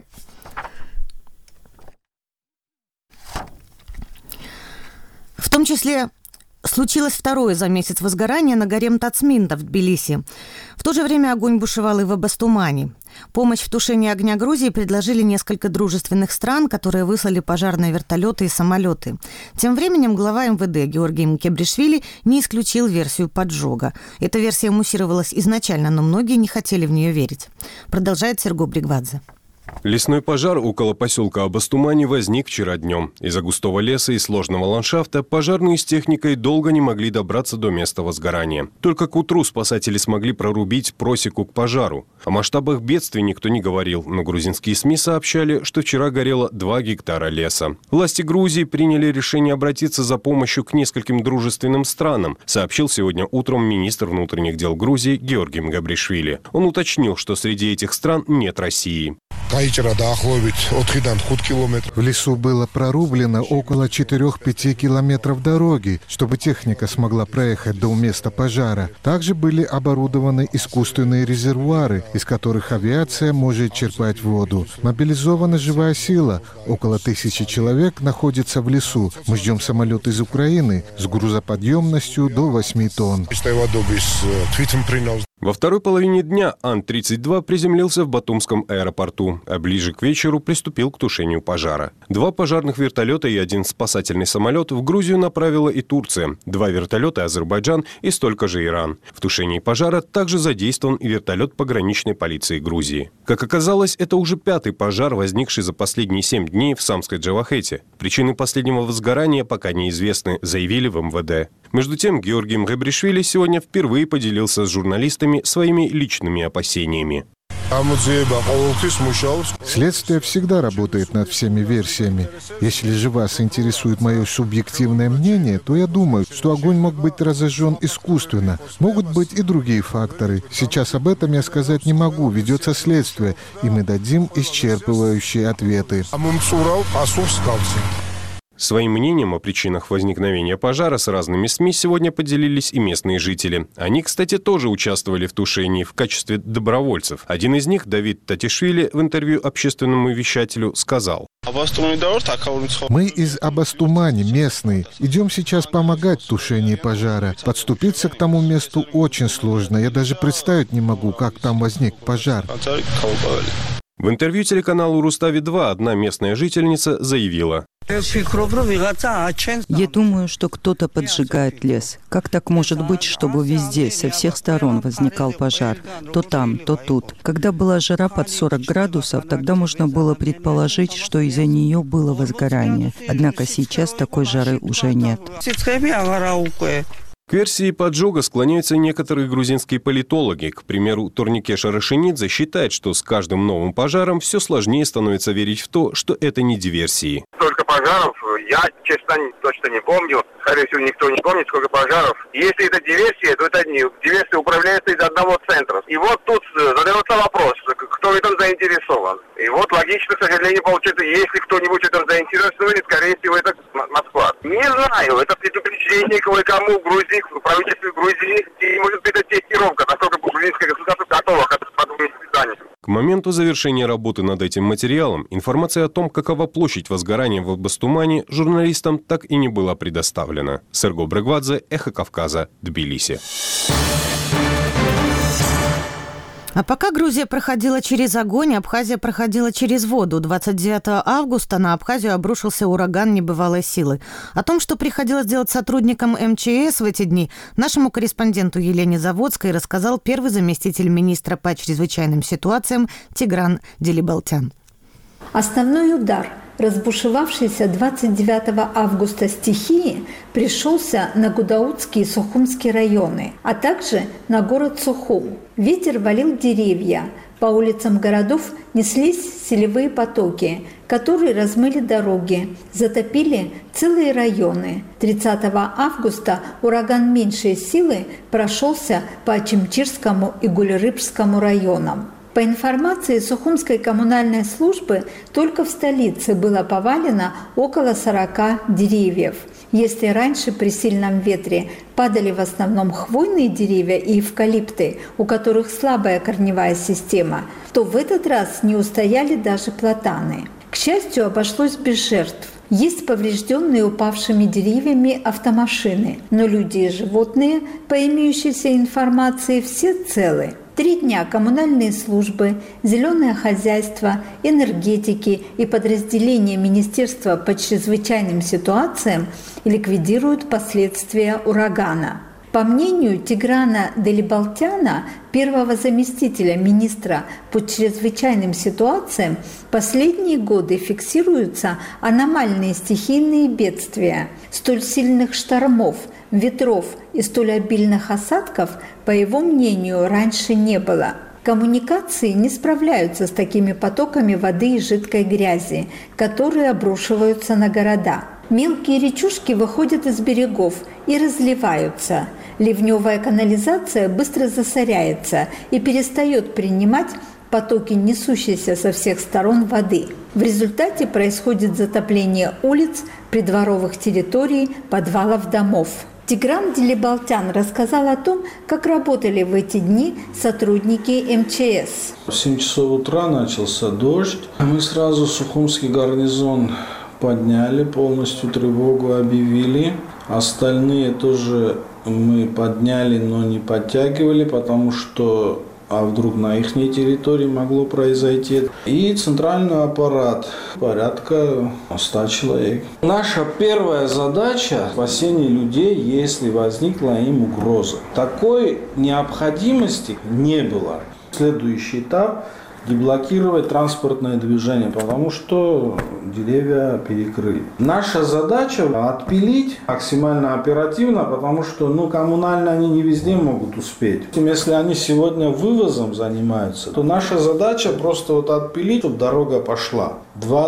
В том числе Случилось второе за месяц возгорание на горе Мтацминда в Тбилиси. В то же время огонь бушевал и в Абастумане. Помощь в тушении огня Грузии предложили несколько дружественных стран, которые выслали пожарные вертолеты и самолеты. Тем временем глава МВД Георгий Мкебришвили не исключил версию поджога. Эта версия муссировалась изначально, но многие не хотели в нее верить. Продолжает Серго Бригвадзе. Лесной пожар около поселка Абастумани возник вчера днем. Из-за густого леса и сложного ландшафта пожарные с техникой долго не могли добраться до места возгорания. Только к утру спасатели смогли прорубить просеку к пожару. О масштабах бедствия никто не говорил, но грузинские СМИ сообщали, что вчера горело 2 гектара леса. Власти Грузии приняли решение обратиться за помощью к нескольким дружественным странам, сообщил сегодня утром министр внутренних дел Грузии Георгий Мкебришвили. Он уточнил, что среди этих стран нет России. В лесу было прорублено около 4-5 километров дороги, чтобы техника смогла проехать до места пожара. Также были оборудованы искусственные резервуары, из которых авиация может черпать воду. Мобилизована живая сила. Около 1000 человек находится в лесу. Мы ждем самолет из Украины с грузоподъемностью до 8 тонн. Во второй половине дня Ан-32 приземлился в Батумском аэропорту, а ближе к вечеру приступил к тушению пожара. 2 пожарных вертолета и 1 спасательный самолет в Грузию направила и Турция, 2 вертолета Азербайджан и столько же Иран. В тушении пожара также задействован и вертолет пограничной полиции Грузии. Как оказалось, это уже 5-й пожар, возникший за последние 7 дней в Самской Джавахете. Причины последнего возгорания пока неизвестны, заявили в МВД. Между тем, Георгий Мкебришвили сегодня впервые поделился с журналистами своими личными опасениями. Следствие всегда работает над всеми версиями. Если же вас интересует мое субъективное мнение, то я думаю, что огонь мог быть разожжен искусственно. Могут быть и другие факторы. Сейчас об этом я сказать не могу. Ведется следствие, и мы дадим исчерпывающие ответы. Своим мнением о причинах возникновения пожара с разными СМИ сегодня поделились и местные жители. Они, кстати, тоже участвовали в тушении в качестве добровольцев. Один из них, Давид Татишвили, в интервью общественному вещателю сказал: «Мы из Абастумани, местные. Идем сейчас помогать в тушении пожара. Подступиться к тому месту очень сложно. Я даже представить не могу, как там возник пожар». В интервью телеканалу «Рустави-2» одна местная жительница заявила: «Я думаю, что кто-то поджигает лес. Как так может быть, чтобы везде, со всех сторон возникал пожар? То там, то тут. Когда была жара под 40 градусов, тогда можно было предположить, что из-за нее было возгорание. Однако сейчас такой жары уже нет». К версии поджога склоняются некоторые грузинские политологи. К примеру, Турникеш Арашинидзе считает, что с каждым новым пожаром все сложнее становится верить в то, что это не диверсии. Сколько пожаров, я, честно, точно не помню. Скорее всего, никто не помнит, сколько пожаров. Если это диверсия, то это диверсия управляется из одного центра. И вот тут задается вопрос, кто в этом заинтересован. И вот логично, к сожалению, получается, если кто-нибудь в этом заинтересован, скорее всего, это Москва. Не знаю, это предупреждение кое-кому в Грузии, в правительстве Грузии, и, может быть, это тестировка, насколько грузинское государство готово к подобным испытаниям. К моменту завершения работы над этим материалом информация о том, какова площадь возгорания в Абастумане, журналистам так и не была предоставлена. Серго Бригвадзе, Эхо Кавказа, Тбилиси. А пока Грузия проходила через огонь, Абхазия проходила через воду. 29 августа на Абхазию обрушился ураган небывалой силы. О том, что приходилось делать сотрудникам МЧС в эти дни, нашему корреспонденту Елене Заводской рассказал первый заместитель министра по чрезвычайным ситуациям Тигран Делибалтян. Основной удар разбушевавшейся 29 августа стихии пришелся на Гудаутский и Сухумский районы, а также на город Сухум. Ветер валил деревья, по улицам городов неслись селевые потоки, которые размыли дороги, затопили целые районы. 30 августа ураган меньшей силы прошелся по Ачимчирскому и Гулерыбскому районам. По информации Сухумской коммунальной службы, только в столице было повалено около 40 деревьев. Если раньше при сильном ветре падали в основном хвойные деревья и эвкалипты, у которых слабая корневая система, то в этот раз не устояли даже платаны. К счастью, обошлось без жертв. Есть поврежденные упавшими деревьями автомашины, но люди и животные, по имеющейся информации, все целы. 3 дня коммунальные службы, зеленое хозяйство, энергетики и подразделения Министерства по чрезвычайным ситуациям ликвидируют последствия урагана. По мнению Тиграна Делибалтяна, первого заместителя министра по чрезвычайным ситуациям, последние годы фиксируются аномальные стихийные бедствия. Столь сильных штормов, ветров и столь обильных осадков, по его мнению, раньше не было. Коммуникации не справляются с такими потоками воды и жидкой грязи, которые обрушиваются на города. Мелкие речушки выходят из берегов и разливаются. Ливневая канализация быстро засоряется и перестает принимать потоки несущейся со всех сторон воды. В результате происходит затопление улиц, придворовых территорий, подвалов домов. Тигран Делибалтян рассказал о том, как работали в эти дни сотрудники МЧС. В 7 часов утра начался дождь. Мы сразу Сухумский гарнизон подняли, полностью тревогу объявили. Остальные тоже мы подняли, но не подтягивали, потому что вдруг на их территории могло произойти. И центральный аппарат, порядка 100 человек. Наша первая задача – спасение людей, если возникла им угроза. Такой необходимости не было. Следующий этап – деблокировать транспортное движение, потому что деревья перекрыли. Наша задача – отпилить максимально оперативно, потому что коммунально они не везде могут успеть. Если они сегодня вывозом занимаются, то наша задача просто отпилить, чтобы дорога пошла.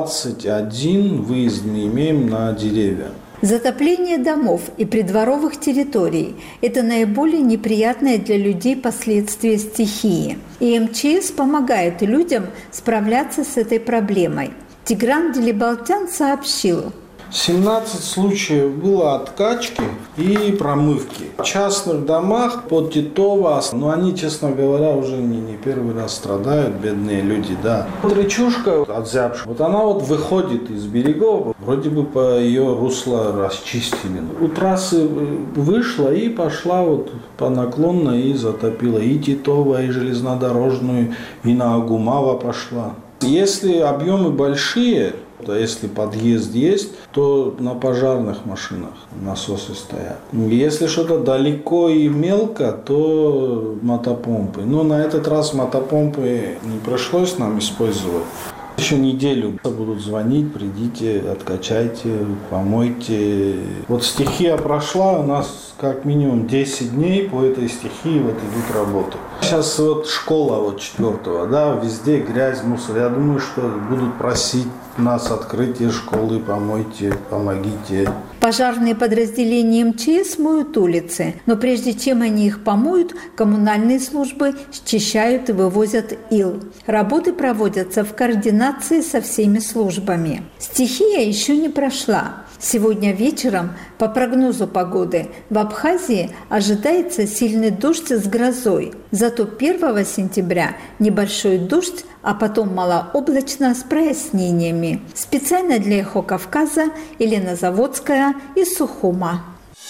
21 выезд мы имеем на деревья. Затопление домов и придворовых территорий – это наиболее неприятное для людей последствие стихии. И МЧС помогает людям справляться с этой проблемой. Тигран Делибалтян сообщил: 17 случаев было откачки и промывки. В частных домах под Титово, но они, честно говоря, уже не первый раз страдают, бедные люди, да. Речушка отзябшая, она выходит из берегов, вроде бы по ее русло расчистили. У трассы вышла и пошла по наклонной и затопила и Титово, и железнодорожную, и на Агумава пошла. Если объемы большие, если подъезд есть, то на пожарных машинах насосы стоят. Если что-то далеко и мелко, то мотопомпы. Но на этот раз мотопомпы не пришлось нам использовать. Еще неделю будут звонить: придите, откачайте, помойте. Стихия прошла, у нас как минимум 10 дней по этой стихии идут работы. Сейчас школа 4-го, везде грязь, мусор. Я думаю, что будут просить нас открытие школы, помойте, помогите. Пожарные подразделения МЧС моют улицы, но прежде чем они их помоют, коммунальные службы счищают и вывозят ил. Работы проводятся в координации со всеми службами. Стихия еще не прошла. Сегодня вечером, по прогнозу погоды, в Абхазии ожидается сильный дождь с грозой. Зато 1 сентября небольшой дождь, а потом малооблачно с прояснениями. Специально для «Эхо Кавказа» Елена Заводская из Сухума.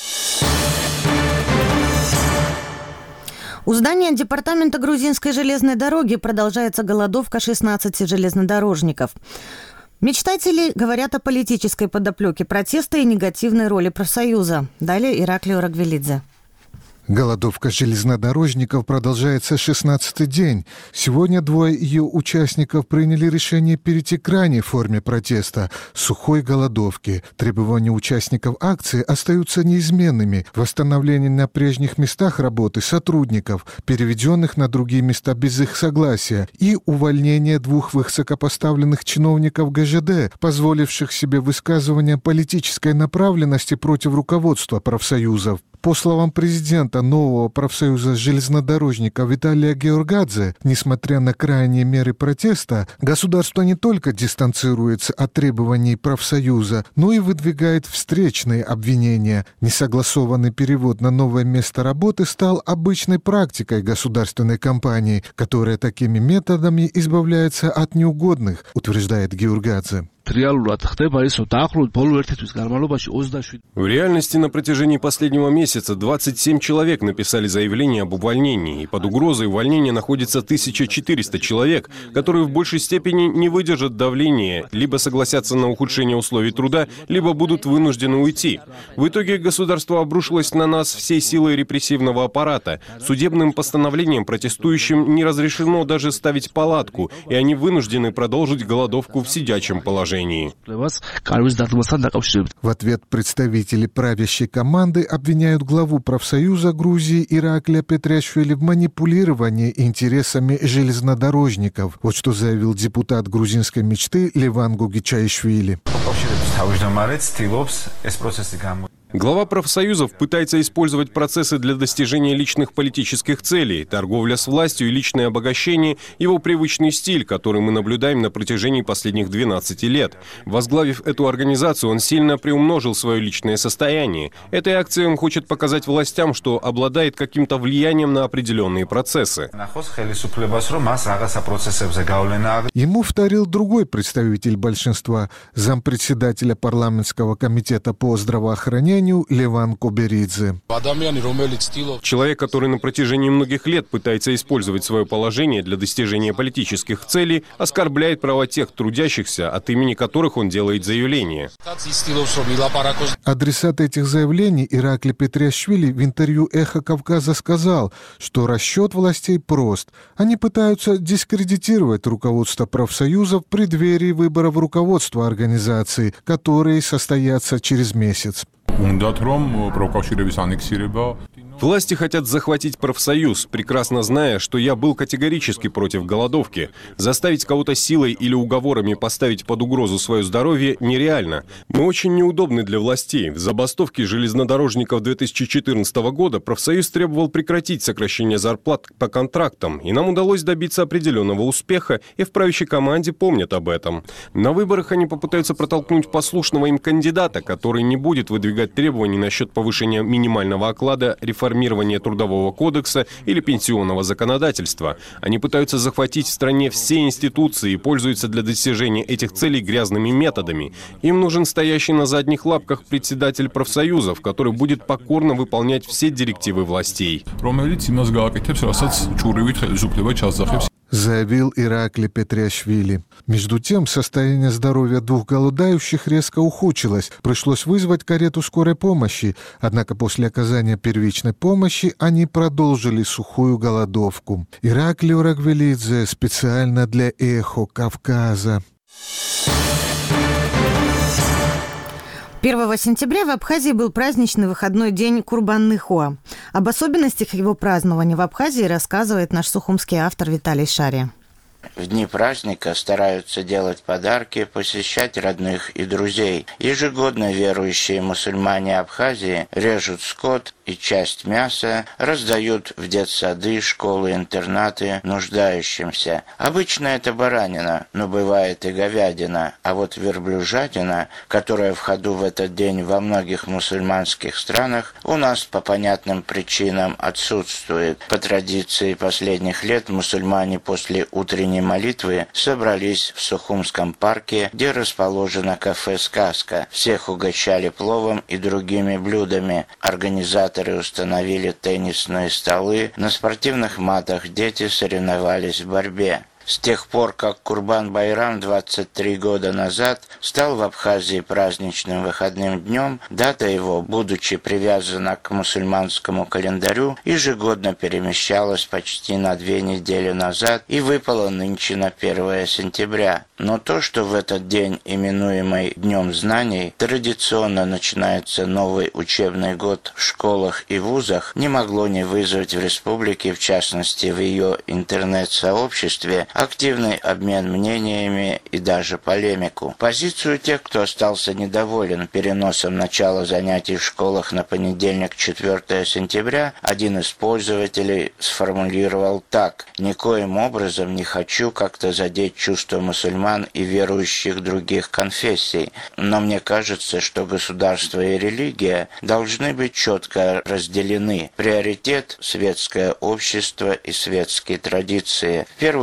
У здания департамента грузинской железной дороги продолжается голодовка 16 железнодорожников. Мечтатели говорят о политической подоплеке протеста и негативной роли профсоюза. Далее Ираклио Рагвелидзе. Голодовка железнодорожников продолжается 16-й день. Сегодня 2 ее участников приняли решение перейти к крайней форме протеста – сухой голодовки. Требования участников акции остаются неизменными. Восстановление на прежних местах работы сотрудников, переведенных на другие места без их согласия, и увольнение 2 высокопоставленных чиновников ГЖД, позволивших себе высказывание политической направленности против руководства профсоюзов. По словам президента нового профсоюза железнодорожников Виталия Георгадзе, несмотря на крайние меры протеста, государство не только дистанцируется от требований профсоюза, но и выдвигает встречные обвинения. Несогласованный перевод на новое место работы стал обычной практикой государственной компании, которая такими методами избавляется от неугодных, утверждает Георгадзе. В реальности на протяжении последнего месяца 27 человек написали заявление об увольнении, и под угрозой увольнения находится 1400 человек, которые в большей степени не выдержат давления, либо согласятся на ухудшение условий труда, либо будут вынуждены уйти. В итоге государство обрушилось на нас всей силой репрессивного аппарата. Судебным постановлением протестующим не разрешено даже ставить палатку, и они вынуждены продолжить голодовку в сидячем положении. В ответ представители правящей команды обвиняют главу профсоюза Грузии Ираклия Петриашвили в манипулировании интересами железнодорожников. Вот что заявил депутат грузинской мечты Леван Гогичаишвили. Глава профсоюзов пытается использовать процессы для достижения личных политических целей. Торговля с властью и личное обогащение – его привычный стиль, который мы наблюдаем на протяжении последних 12 лет. Возглавив эту организацию, он сильно приумножил свое личное состояние. Этой акцией он хочет показать властям, что обладает каким-то влиянием на определенные процессы. Ему вторил другой представитель большинства, зампредседателя парламентского комитета по здравоохранению Леван Коберидзе. Человек, который на протяжении многих лет пытается использовать свое положение для достижения политических целей, оскорбляет права тех трудящихся, от имени которых он делает заявление. Адресат этих заявлений Иракли Петриашвили в интервью «Эхо Кавказа» сказал, что расчет властей прост. Они пытаются дискредитировать руководство профсоюза в преддверии выборов руководства организации, которые состоятся через месяц. Власти хотят захватить профсоюз, прекрасно зная, что я был категорически против голодовки. Заставить кого-то силой или уговорами поставить под угрозу свое здоровье нереально. Мы очень неудобны для властей. В забастовке железнодорожников 2014 года профсоюз требовал прекратить сокращение зарплат по контрактам, и нам удалось добиться определенного успеха, и в правящей команде помнят об этом. На выборах они попытаются протолкнуть послушного им кандидата, который не будет выдвигать требований насчет повышения минимального оклада, реформирования трудового кодекса или пенсионного законодательства. Они пытаются захватить в стране все институции и пользуются для достижения этих целей грязными методами. Им нужен стоящий на задних лапках председатель профсоюзов, который будет покорно выполнять все директивы властей. Заявил Иракли Петриашвили. Между тем, состояние здоровья двух голодающих резко ухудшилось. Пришлось вызвать карету скорой помощи. Однако после оказания первичной помощи они продолжили сухую голодовку. Иракли Урагвелидзе специально для «Эхо Кавказа». 1 сентября в Абхазии был праздничный выходной день Курбан-Нихуа. Об особенностях его празднования в Абхазии рассказывает наш сухумский автор Виталий Шари. В дни праздника стараются делать подарки, посещать родных и друзей. Ежегодно верующие мусульмане Абхазии режут скот и часть мяса, раздают в детсады, школы, интернаты нуждающимся. Обычно это баранина, но бывает и говядина, а вот верблюжатина, которая в ходу в этот день во многих мусульманских странах, у нас по понятным причинам отсутствует. По традиции последних лет мусульмане после утренней молитвы собрались в Сухумском парке, где расположено кафе «Сказка». Всех угощали пловом и другими блюдами. Организаторы установили теннисные столы. На спортивных матах дети соревновались в борьбе. С тех пор, как Курбан-Байрам 23 года назад стал в Абхазии праздничным выходным днем, дата его, будучи привязана к мусульманскому календарю, ежегодно перемещалась почти на 2 недели назад и выпала нынче на 1 сентября. Но то, что в этот день, именуемый Днем знаний, традиционно начинается новый учебный год в школах и вузах, не могло не вызвать в республике, в частности в ее интернет-сообществе, активный обмен мнениями и даже полемику. Позицию тех, кто остался недоволен переносом начала занятий в школах на понедельник, 4 сентября, один из пользователей сформулировал так: «Никоим образом не хочу как-то задеть чувства мусульман и верующих других конфессий, но мне кажется, что государство и религия должны быть четко разделены. Приоритет – светское общество и светские традиции. В первую очередь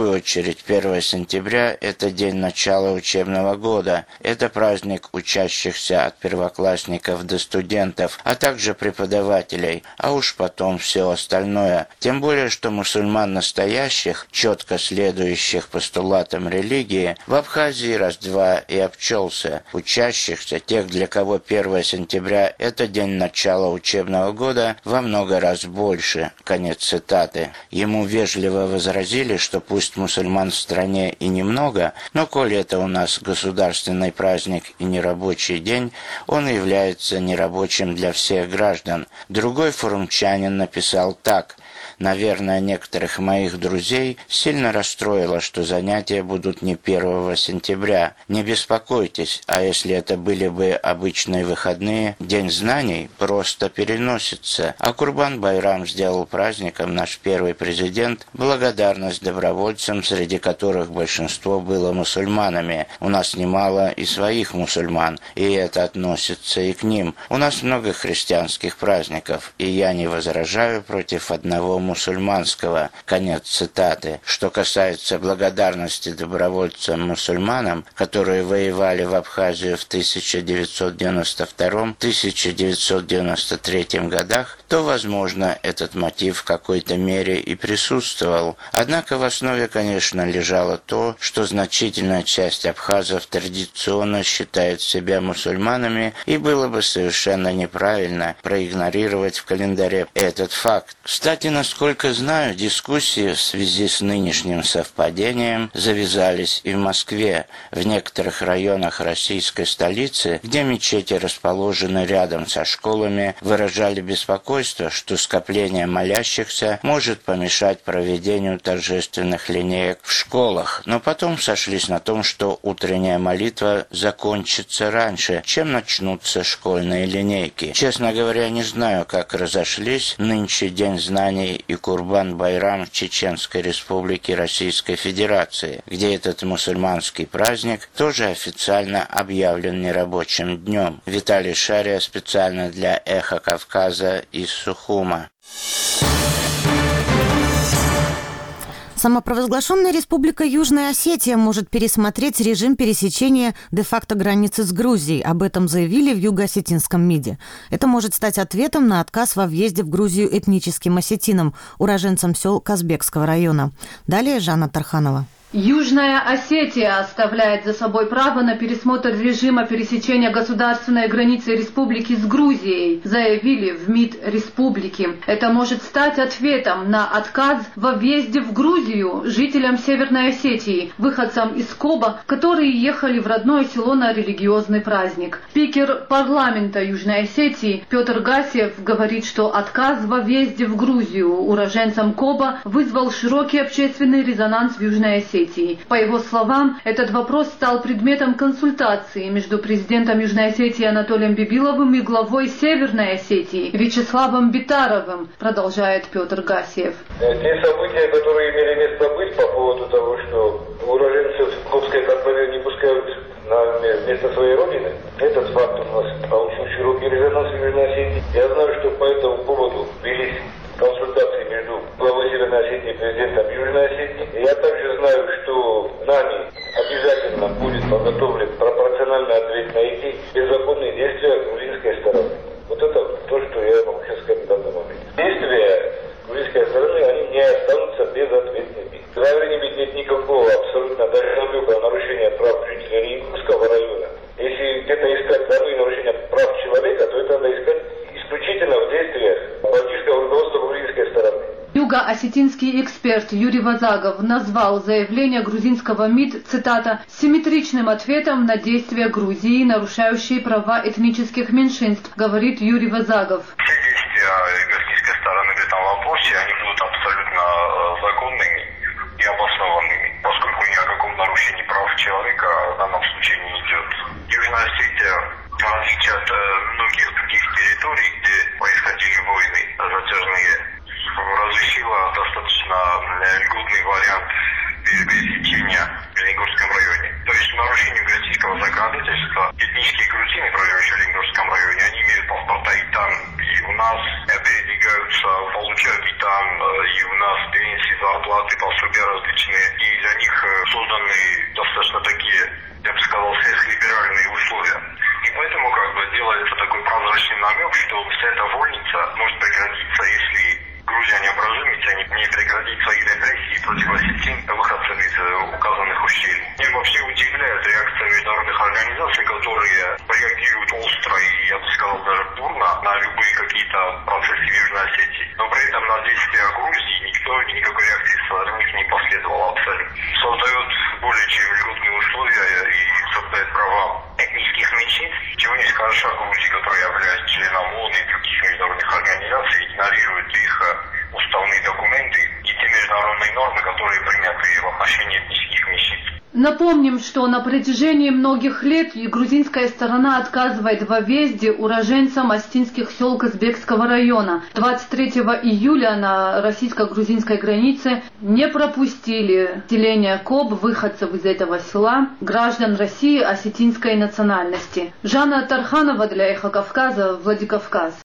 очередь, 1 сентября – это день начала учебного года. Это праздник учащихся от первоклассников до студентов, а также преподавателей, а уж потом все остальное. Тем более, что мусульман настоящих, четко следующих постулатам религии, в Абхазии раз-два и обчелся. Учащихся, тех, для кого 1 сентября – это день начала учебного года, во много раз больше. Конец цитаты. Ему вежливо возразили, что пусть мусульман в стране и немного, но коли это у нас государственный праздник и нерабочий день, он является нерабочим для всех граждан. Другой форумчанин написал так: «Наверное, некоторых моих друзей сильно расстроило, что занятия будут не 1 сентября. Не беспокойтесь, а если это были бы обычные выходные, День знаний просто переносится». А Курбан-Байрам сделал праздником наш первый президент, благодарность добровольцам, среди которых большинство было мусульманами. У нас немало и своих мусульман, и это относится и к ним. У нас много христианских праздников, и я не возражаю против одного мусульманского. Конец цитаты. Что касается благодарности добровольцам-мусульманам, которые воевали в Абхазию в 1992-1993 годах, то, возможно, этот мотив в какой-то мере и присутствовал. Однако в основе, конечно, лежало то, что значительная часть абхазов традиционно считает себя мусульманами, и было бы совершенно неправильно проигнорировать в календаре этот факт. Кстати, насколько знаю, дискуссии в связи с нынешним совпадением завязались и в Москве. В некоторых районах российской столицы, где мечети расположены рядом со школами, выражали беспокойство, что скопление молящихся может помешать проведению торжественных линеек в школах. Но потом сошлись на том, что утренняя молитва закончится раньше, чем начнутся школьные линейки. Честно говоря, не знаю, как разошлись нынче День знаний и Курбан-Байрам в Чеченской Республике Российской Федерации, где этот мусульманский праздник тоже официально объявлен нерабочим днем. Виталий Шария специально для «Эхо Кавказа» из Сухума. Самопровозглашенная Республика Южная Осетия может пересмотреть режим пересечения де-факто границы с Грузией. Об этом заявили в Юго-Осетинском МИДе. Это может стать ответом на отказ во въезде в Грузию этническим осетинам, уроженцам сел Казбекского района. Далее Жанна Тарханова. Южная Осетия оставляет за собой право на пересмотр режима пересечения государственной границы республики с Грузией, заявили в МИД республики. Это может стать ответом на отказ во въезде в Грузию жителям Северной Осетии, выходцам из Коба, которые ехали в родное село на религиозный праздник. Спикер парламента Южной Осетии Петр Гасиев говорит, что отказ во въезде в Грузию уроженцам Коба вызвал широкий общественный резонанс в Южной Осетии. По его словам, этот вопрос стал предметом консультации между президентом Южной Осетии Анатолием Бибиловым и главой Северной Осетии Вячеславом Битаровым, продолжает Петр Гасиев. Те события, которые имели место быть по поводу того, что уроженцев Кубской котловины не пускают на место своей родины, этот факт у нас получил широкий резонанс в Южной Осетии. Я знаю, что по этому поводу велись консультации между главой Северной Осетии и президентом Южной Осетии. И я также знаю, что нами обязательно будет подготовлен пропорциональный ответ на эти беззаконные действия грузинской стороны. Вот это то, что я могу сейчас сказать в данный момент. Действия грузинской стороны, они не останутся безответными. В заявлении ведь нет никакого абсолютно даже намека нарушения прав жителей Рингурского района. Если где-то искать прямые нарушения прав человека, то это надо искать исключительно в действиях политического руководства грузинской стороны. Юго-осетинский эксперт Юрий Вазагов назвал заявление грузинского МИД, цитата, «симметричным ответом на действия Грузии, нарушающие права этнических меньшинств», говорит Юрий Вазагов. Все действия грузинской стороны в этом вопросе, они будут абсолютно законными и обоснованными, поскольку ни о каком нарушении прав человека в данном случае не идет. Южная Осетия, в отличие от многих других территорий, где происходили войны затяжные, разрешила достаточно льготный вариант пересечения в Ленинском районе. То есть в нарушении российского законодательства этнические грузины, проживающие в Ленинском районе, они имеют паспорта и там, и у нас передвигаются, получают и там, и у нас пенсии, зарплаты, пособия различные. И для них созданы достаточно такие, я бы сказал, либеральные условия. И поэтому делается такой прозрачный намек, что вся эта вольница может прекратиться, если Грузия не образумится, не прекратит свои репрессии против осетин, выходцев из указанных ущелий. Меня вообще удивляет реакция международных организаций, которые реагируют остро и, я бы сказал, даже бурно на любые какие-то процессы в Южной Осетии. Но при этом на действия Грузии никакой реакции со стороны них не последовало абсолютно. Создает более чем льготные условия и создает права этнических меньшинств, чего не скажешь о Грузии, которая является членом ООН и других международных организаций, игнорирует их уставные документы и те международные нормы, которые приняты в отношении этнических меньшинств. Напомним, что на протяжении многих лет грузинская сторона отказывает во въезде уроженцам осетинских сел Казбекского района. 23 июля на российско-грузинской границе не пропустили селение Коб, выходцев из этого села, граждан России осетинской национальности. Жанна Тарханова для Эхо Кавказа, Владикавказ.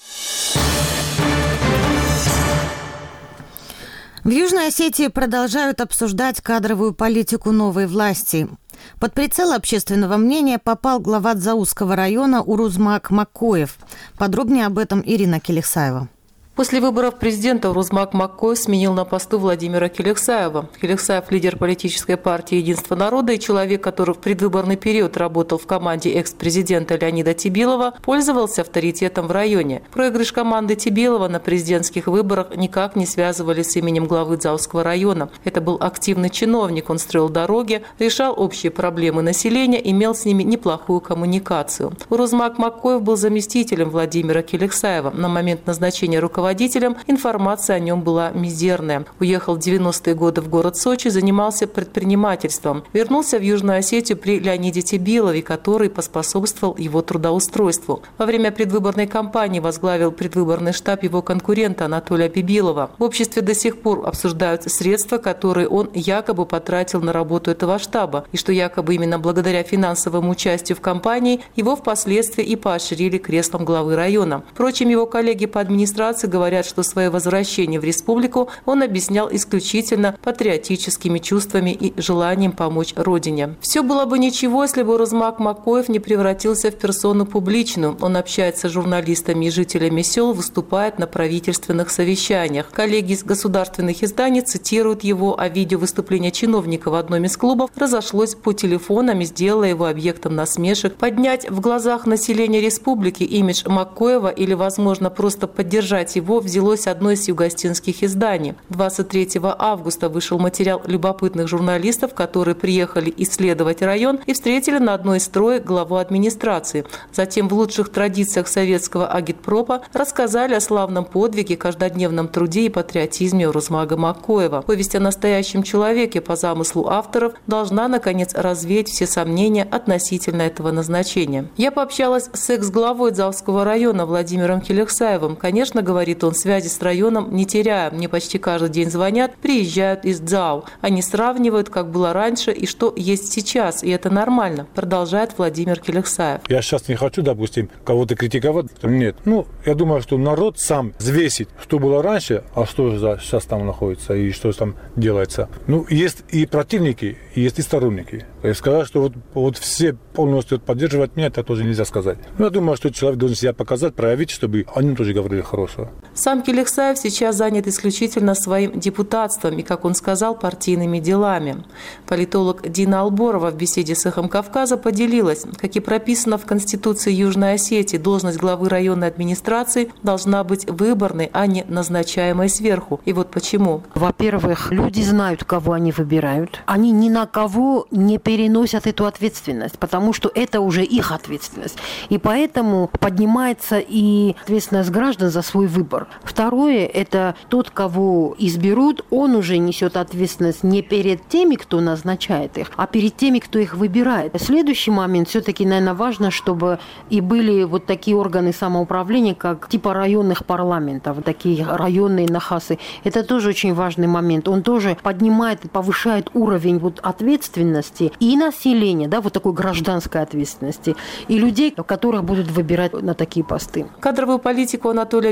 В Южной Осетии продолжают обсуждать кадровую политику новой власти. Под прицел общественного мнения попал глава Дзаусского района Урузмак Маккоев. Подробнее об этом Ирина Келексаева. После выборов президента Урузмак Маккоев сменил на посту Владимира Келексаева. Келексаев – лидер политической партии «Единство народа» и человек, который в предвыборный период работал в команде экс-президента Леонида Тебилова, пользовался авторитетом в районе. Проигрыш команды Тебилова на президентских выборах никак не связывали с именем главы Дзаусского района. Это был активный чиновник, он строил дороги, решал общие проблемы населения, имел с ними неплохую коммуникацию. Урузмак Маккоев был заместителем Владимира Келексаева. На момент назначения руководителем информация о нем была мизерная. Уехал в 90-е годы в город Сочи, занимался предпринимательством. Вернулся в Южную Осетию при Леониде Тебилове, который поспособствовал его трудоустройству. Во время предвыборной кампании возглавил предвыборный штаб его конкурента Анатолия Бибилова. В обществе до сих пор обсуждают средства, которые он якобы потратил на работу этого штаба, и что якобы именно благодаря финансовому участию в кампании его впоследствии и поощрили креслом главы района. Впрочем, его коллеги по администрации говорят, что свое возвращение в республику он объяснял исключительно патриотическими чувствами и желанием помочь родине. Все было бы ничего, если бы Урузмак Маккоев не превратился в персону публичную. Он общается с журналистами и жителями сел, выступает на правительственных совещаниях. Коллеги из государственных изданий цитируют его, а видео выступления чиновника в одном из клубов разошлось по телефонам и сделало его объектом насмешек. Поднять в глазах населения республики имидж Маккоева или, возможно, просто поддержать его взялось одно из югостинских изданий. 23 августа вышел материал любопытных журналистов, которые приехали исследовать район и встретили на одной из строек главу администрации. Затем в лучших традициях советского агитпропа рассказали о славном подвиге, каждодневном труде и патриотизме Урузмага Маккоева. Повесть о настоящем человеке по замыслу авторов должна, наконец, развеять все сомнения относительно этого назначения. Я пообщалась с экс-главой Дзаусского района Владимиром Келексаевым. Конечно, говорит он, связи с районом не теряю. Мне почти каждый день звонят, приезжают из Дзау. Они сравнивают, как было раньше и что есть сейчас. И это нормально, продолжает Владимир Келексаев. Я сейчас не хочу, допустим, кого-то критиковать. Нет. Я думаю, что народ сам взвесит, что было раньше, а что сейчас там находится и что там делается. Есть и противники, и есть и сторонники. И сказать, что вот все полностью поддерживают меня, это тоже нельзя сказать. Я думаю, что человек должен себя показать, проявить, чтобы они тоже говорили хорошего. Сам Келексаев сейчас занят исключительно своим депутатством и, как он сказал, партийными делами. Политолог Дина Алборова в беседе с «Эхом Кавказа» поделилась, как и прописано в Конституции Южной Осетии, должность главы районной администрации должна быть выборной, а не назначаемой сверху. И вот почему. Во-первых, люди знают, кого они выбирают. Они ни на кого не переносят эту ответственность, потому что это уже их ответственность. И поэтому поднимается и ответственность граждан за свой выбор. Второе, это тот, кого изберут, он уже несет ответственность не перед теми, кто назначает их, а перед теми, кто их выбирает. Следующий момент, все-таки, наверное, важно, чтобы и были вот такие органы самоуправления, как типа районных парламентов, такие районные нахасы. Это тоже очень важный момент. Он тоже поднимает и повышает уровень ответственности и населения, вот такой гражданской ответственности, и людей, которых будут выбирать на такие посты. Кадровую политику Анатолия Бибилова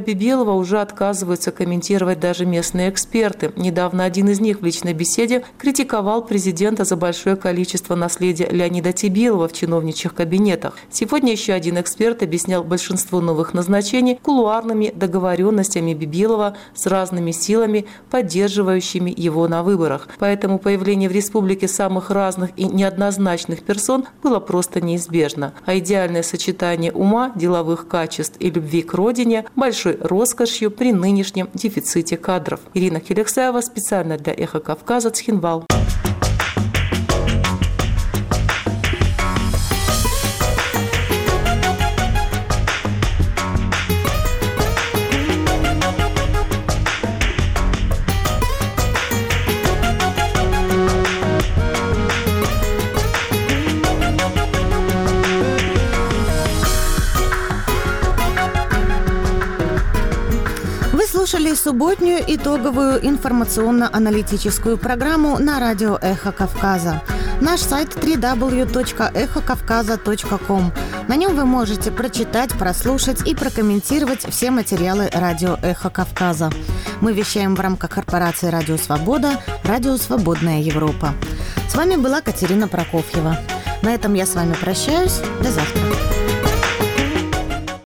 Дебилова уже отказываются комментировать даже местные эксперты. Недавно один из них в личной беседе критиковал президента за большое количество наследия Леонида Тебилова в чиновничьих кабинетах. Сегодня еще один эксперт объяснял большинство новых назначений кулуарными договоренностями Бибилова с разными силами, поддерживающими его на выборах. Поэтому появление в республике самых разных и неоднозначных персон было просто неизбежно. А идеальное сочетание ума, деловых качеств и любви к родине большой роскошью при нынешнем дефиците кадров. Ирина Келексаева специально для «Эхо Кавказа», Цхинвал. Слушали субботнюю итоговую информационно-аналитическую программу на радио «Эхо Кавказа». Наш сайт www.эхокавказа.ком. На нем вы можете прочитать, прослушать и прокомментировать все материалы радио «Эхо Кавказа». Мы вещаем в рамках корпорации «Радио Свобода», «Радио Свободная Европа». С вами была Катерина Прокофьева. На этом я с вами прощаюсь. До завтра.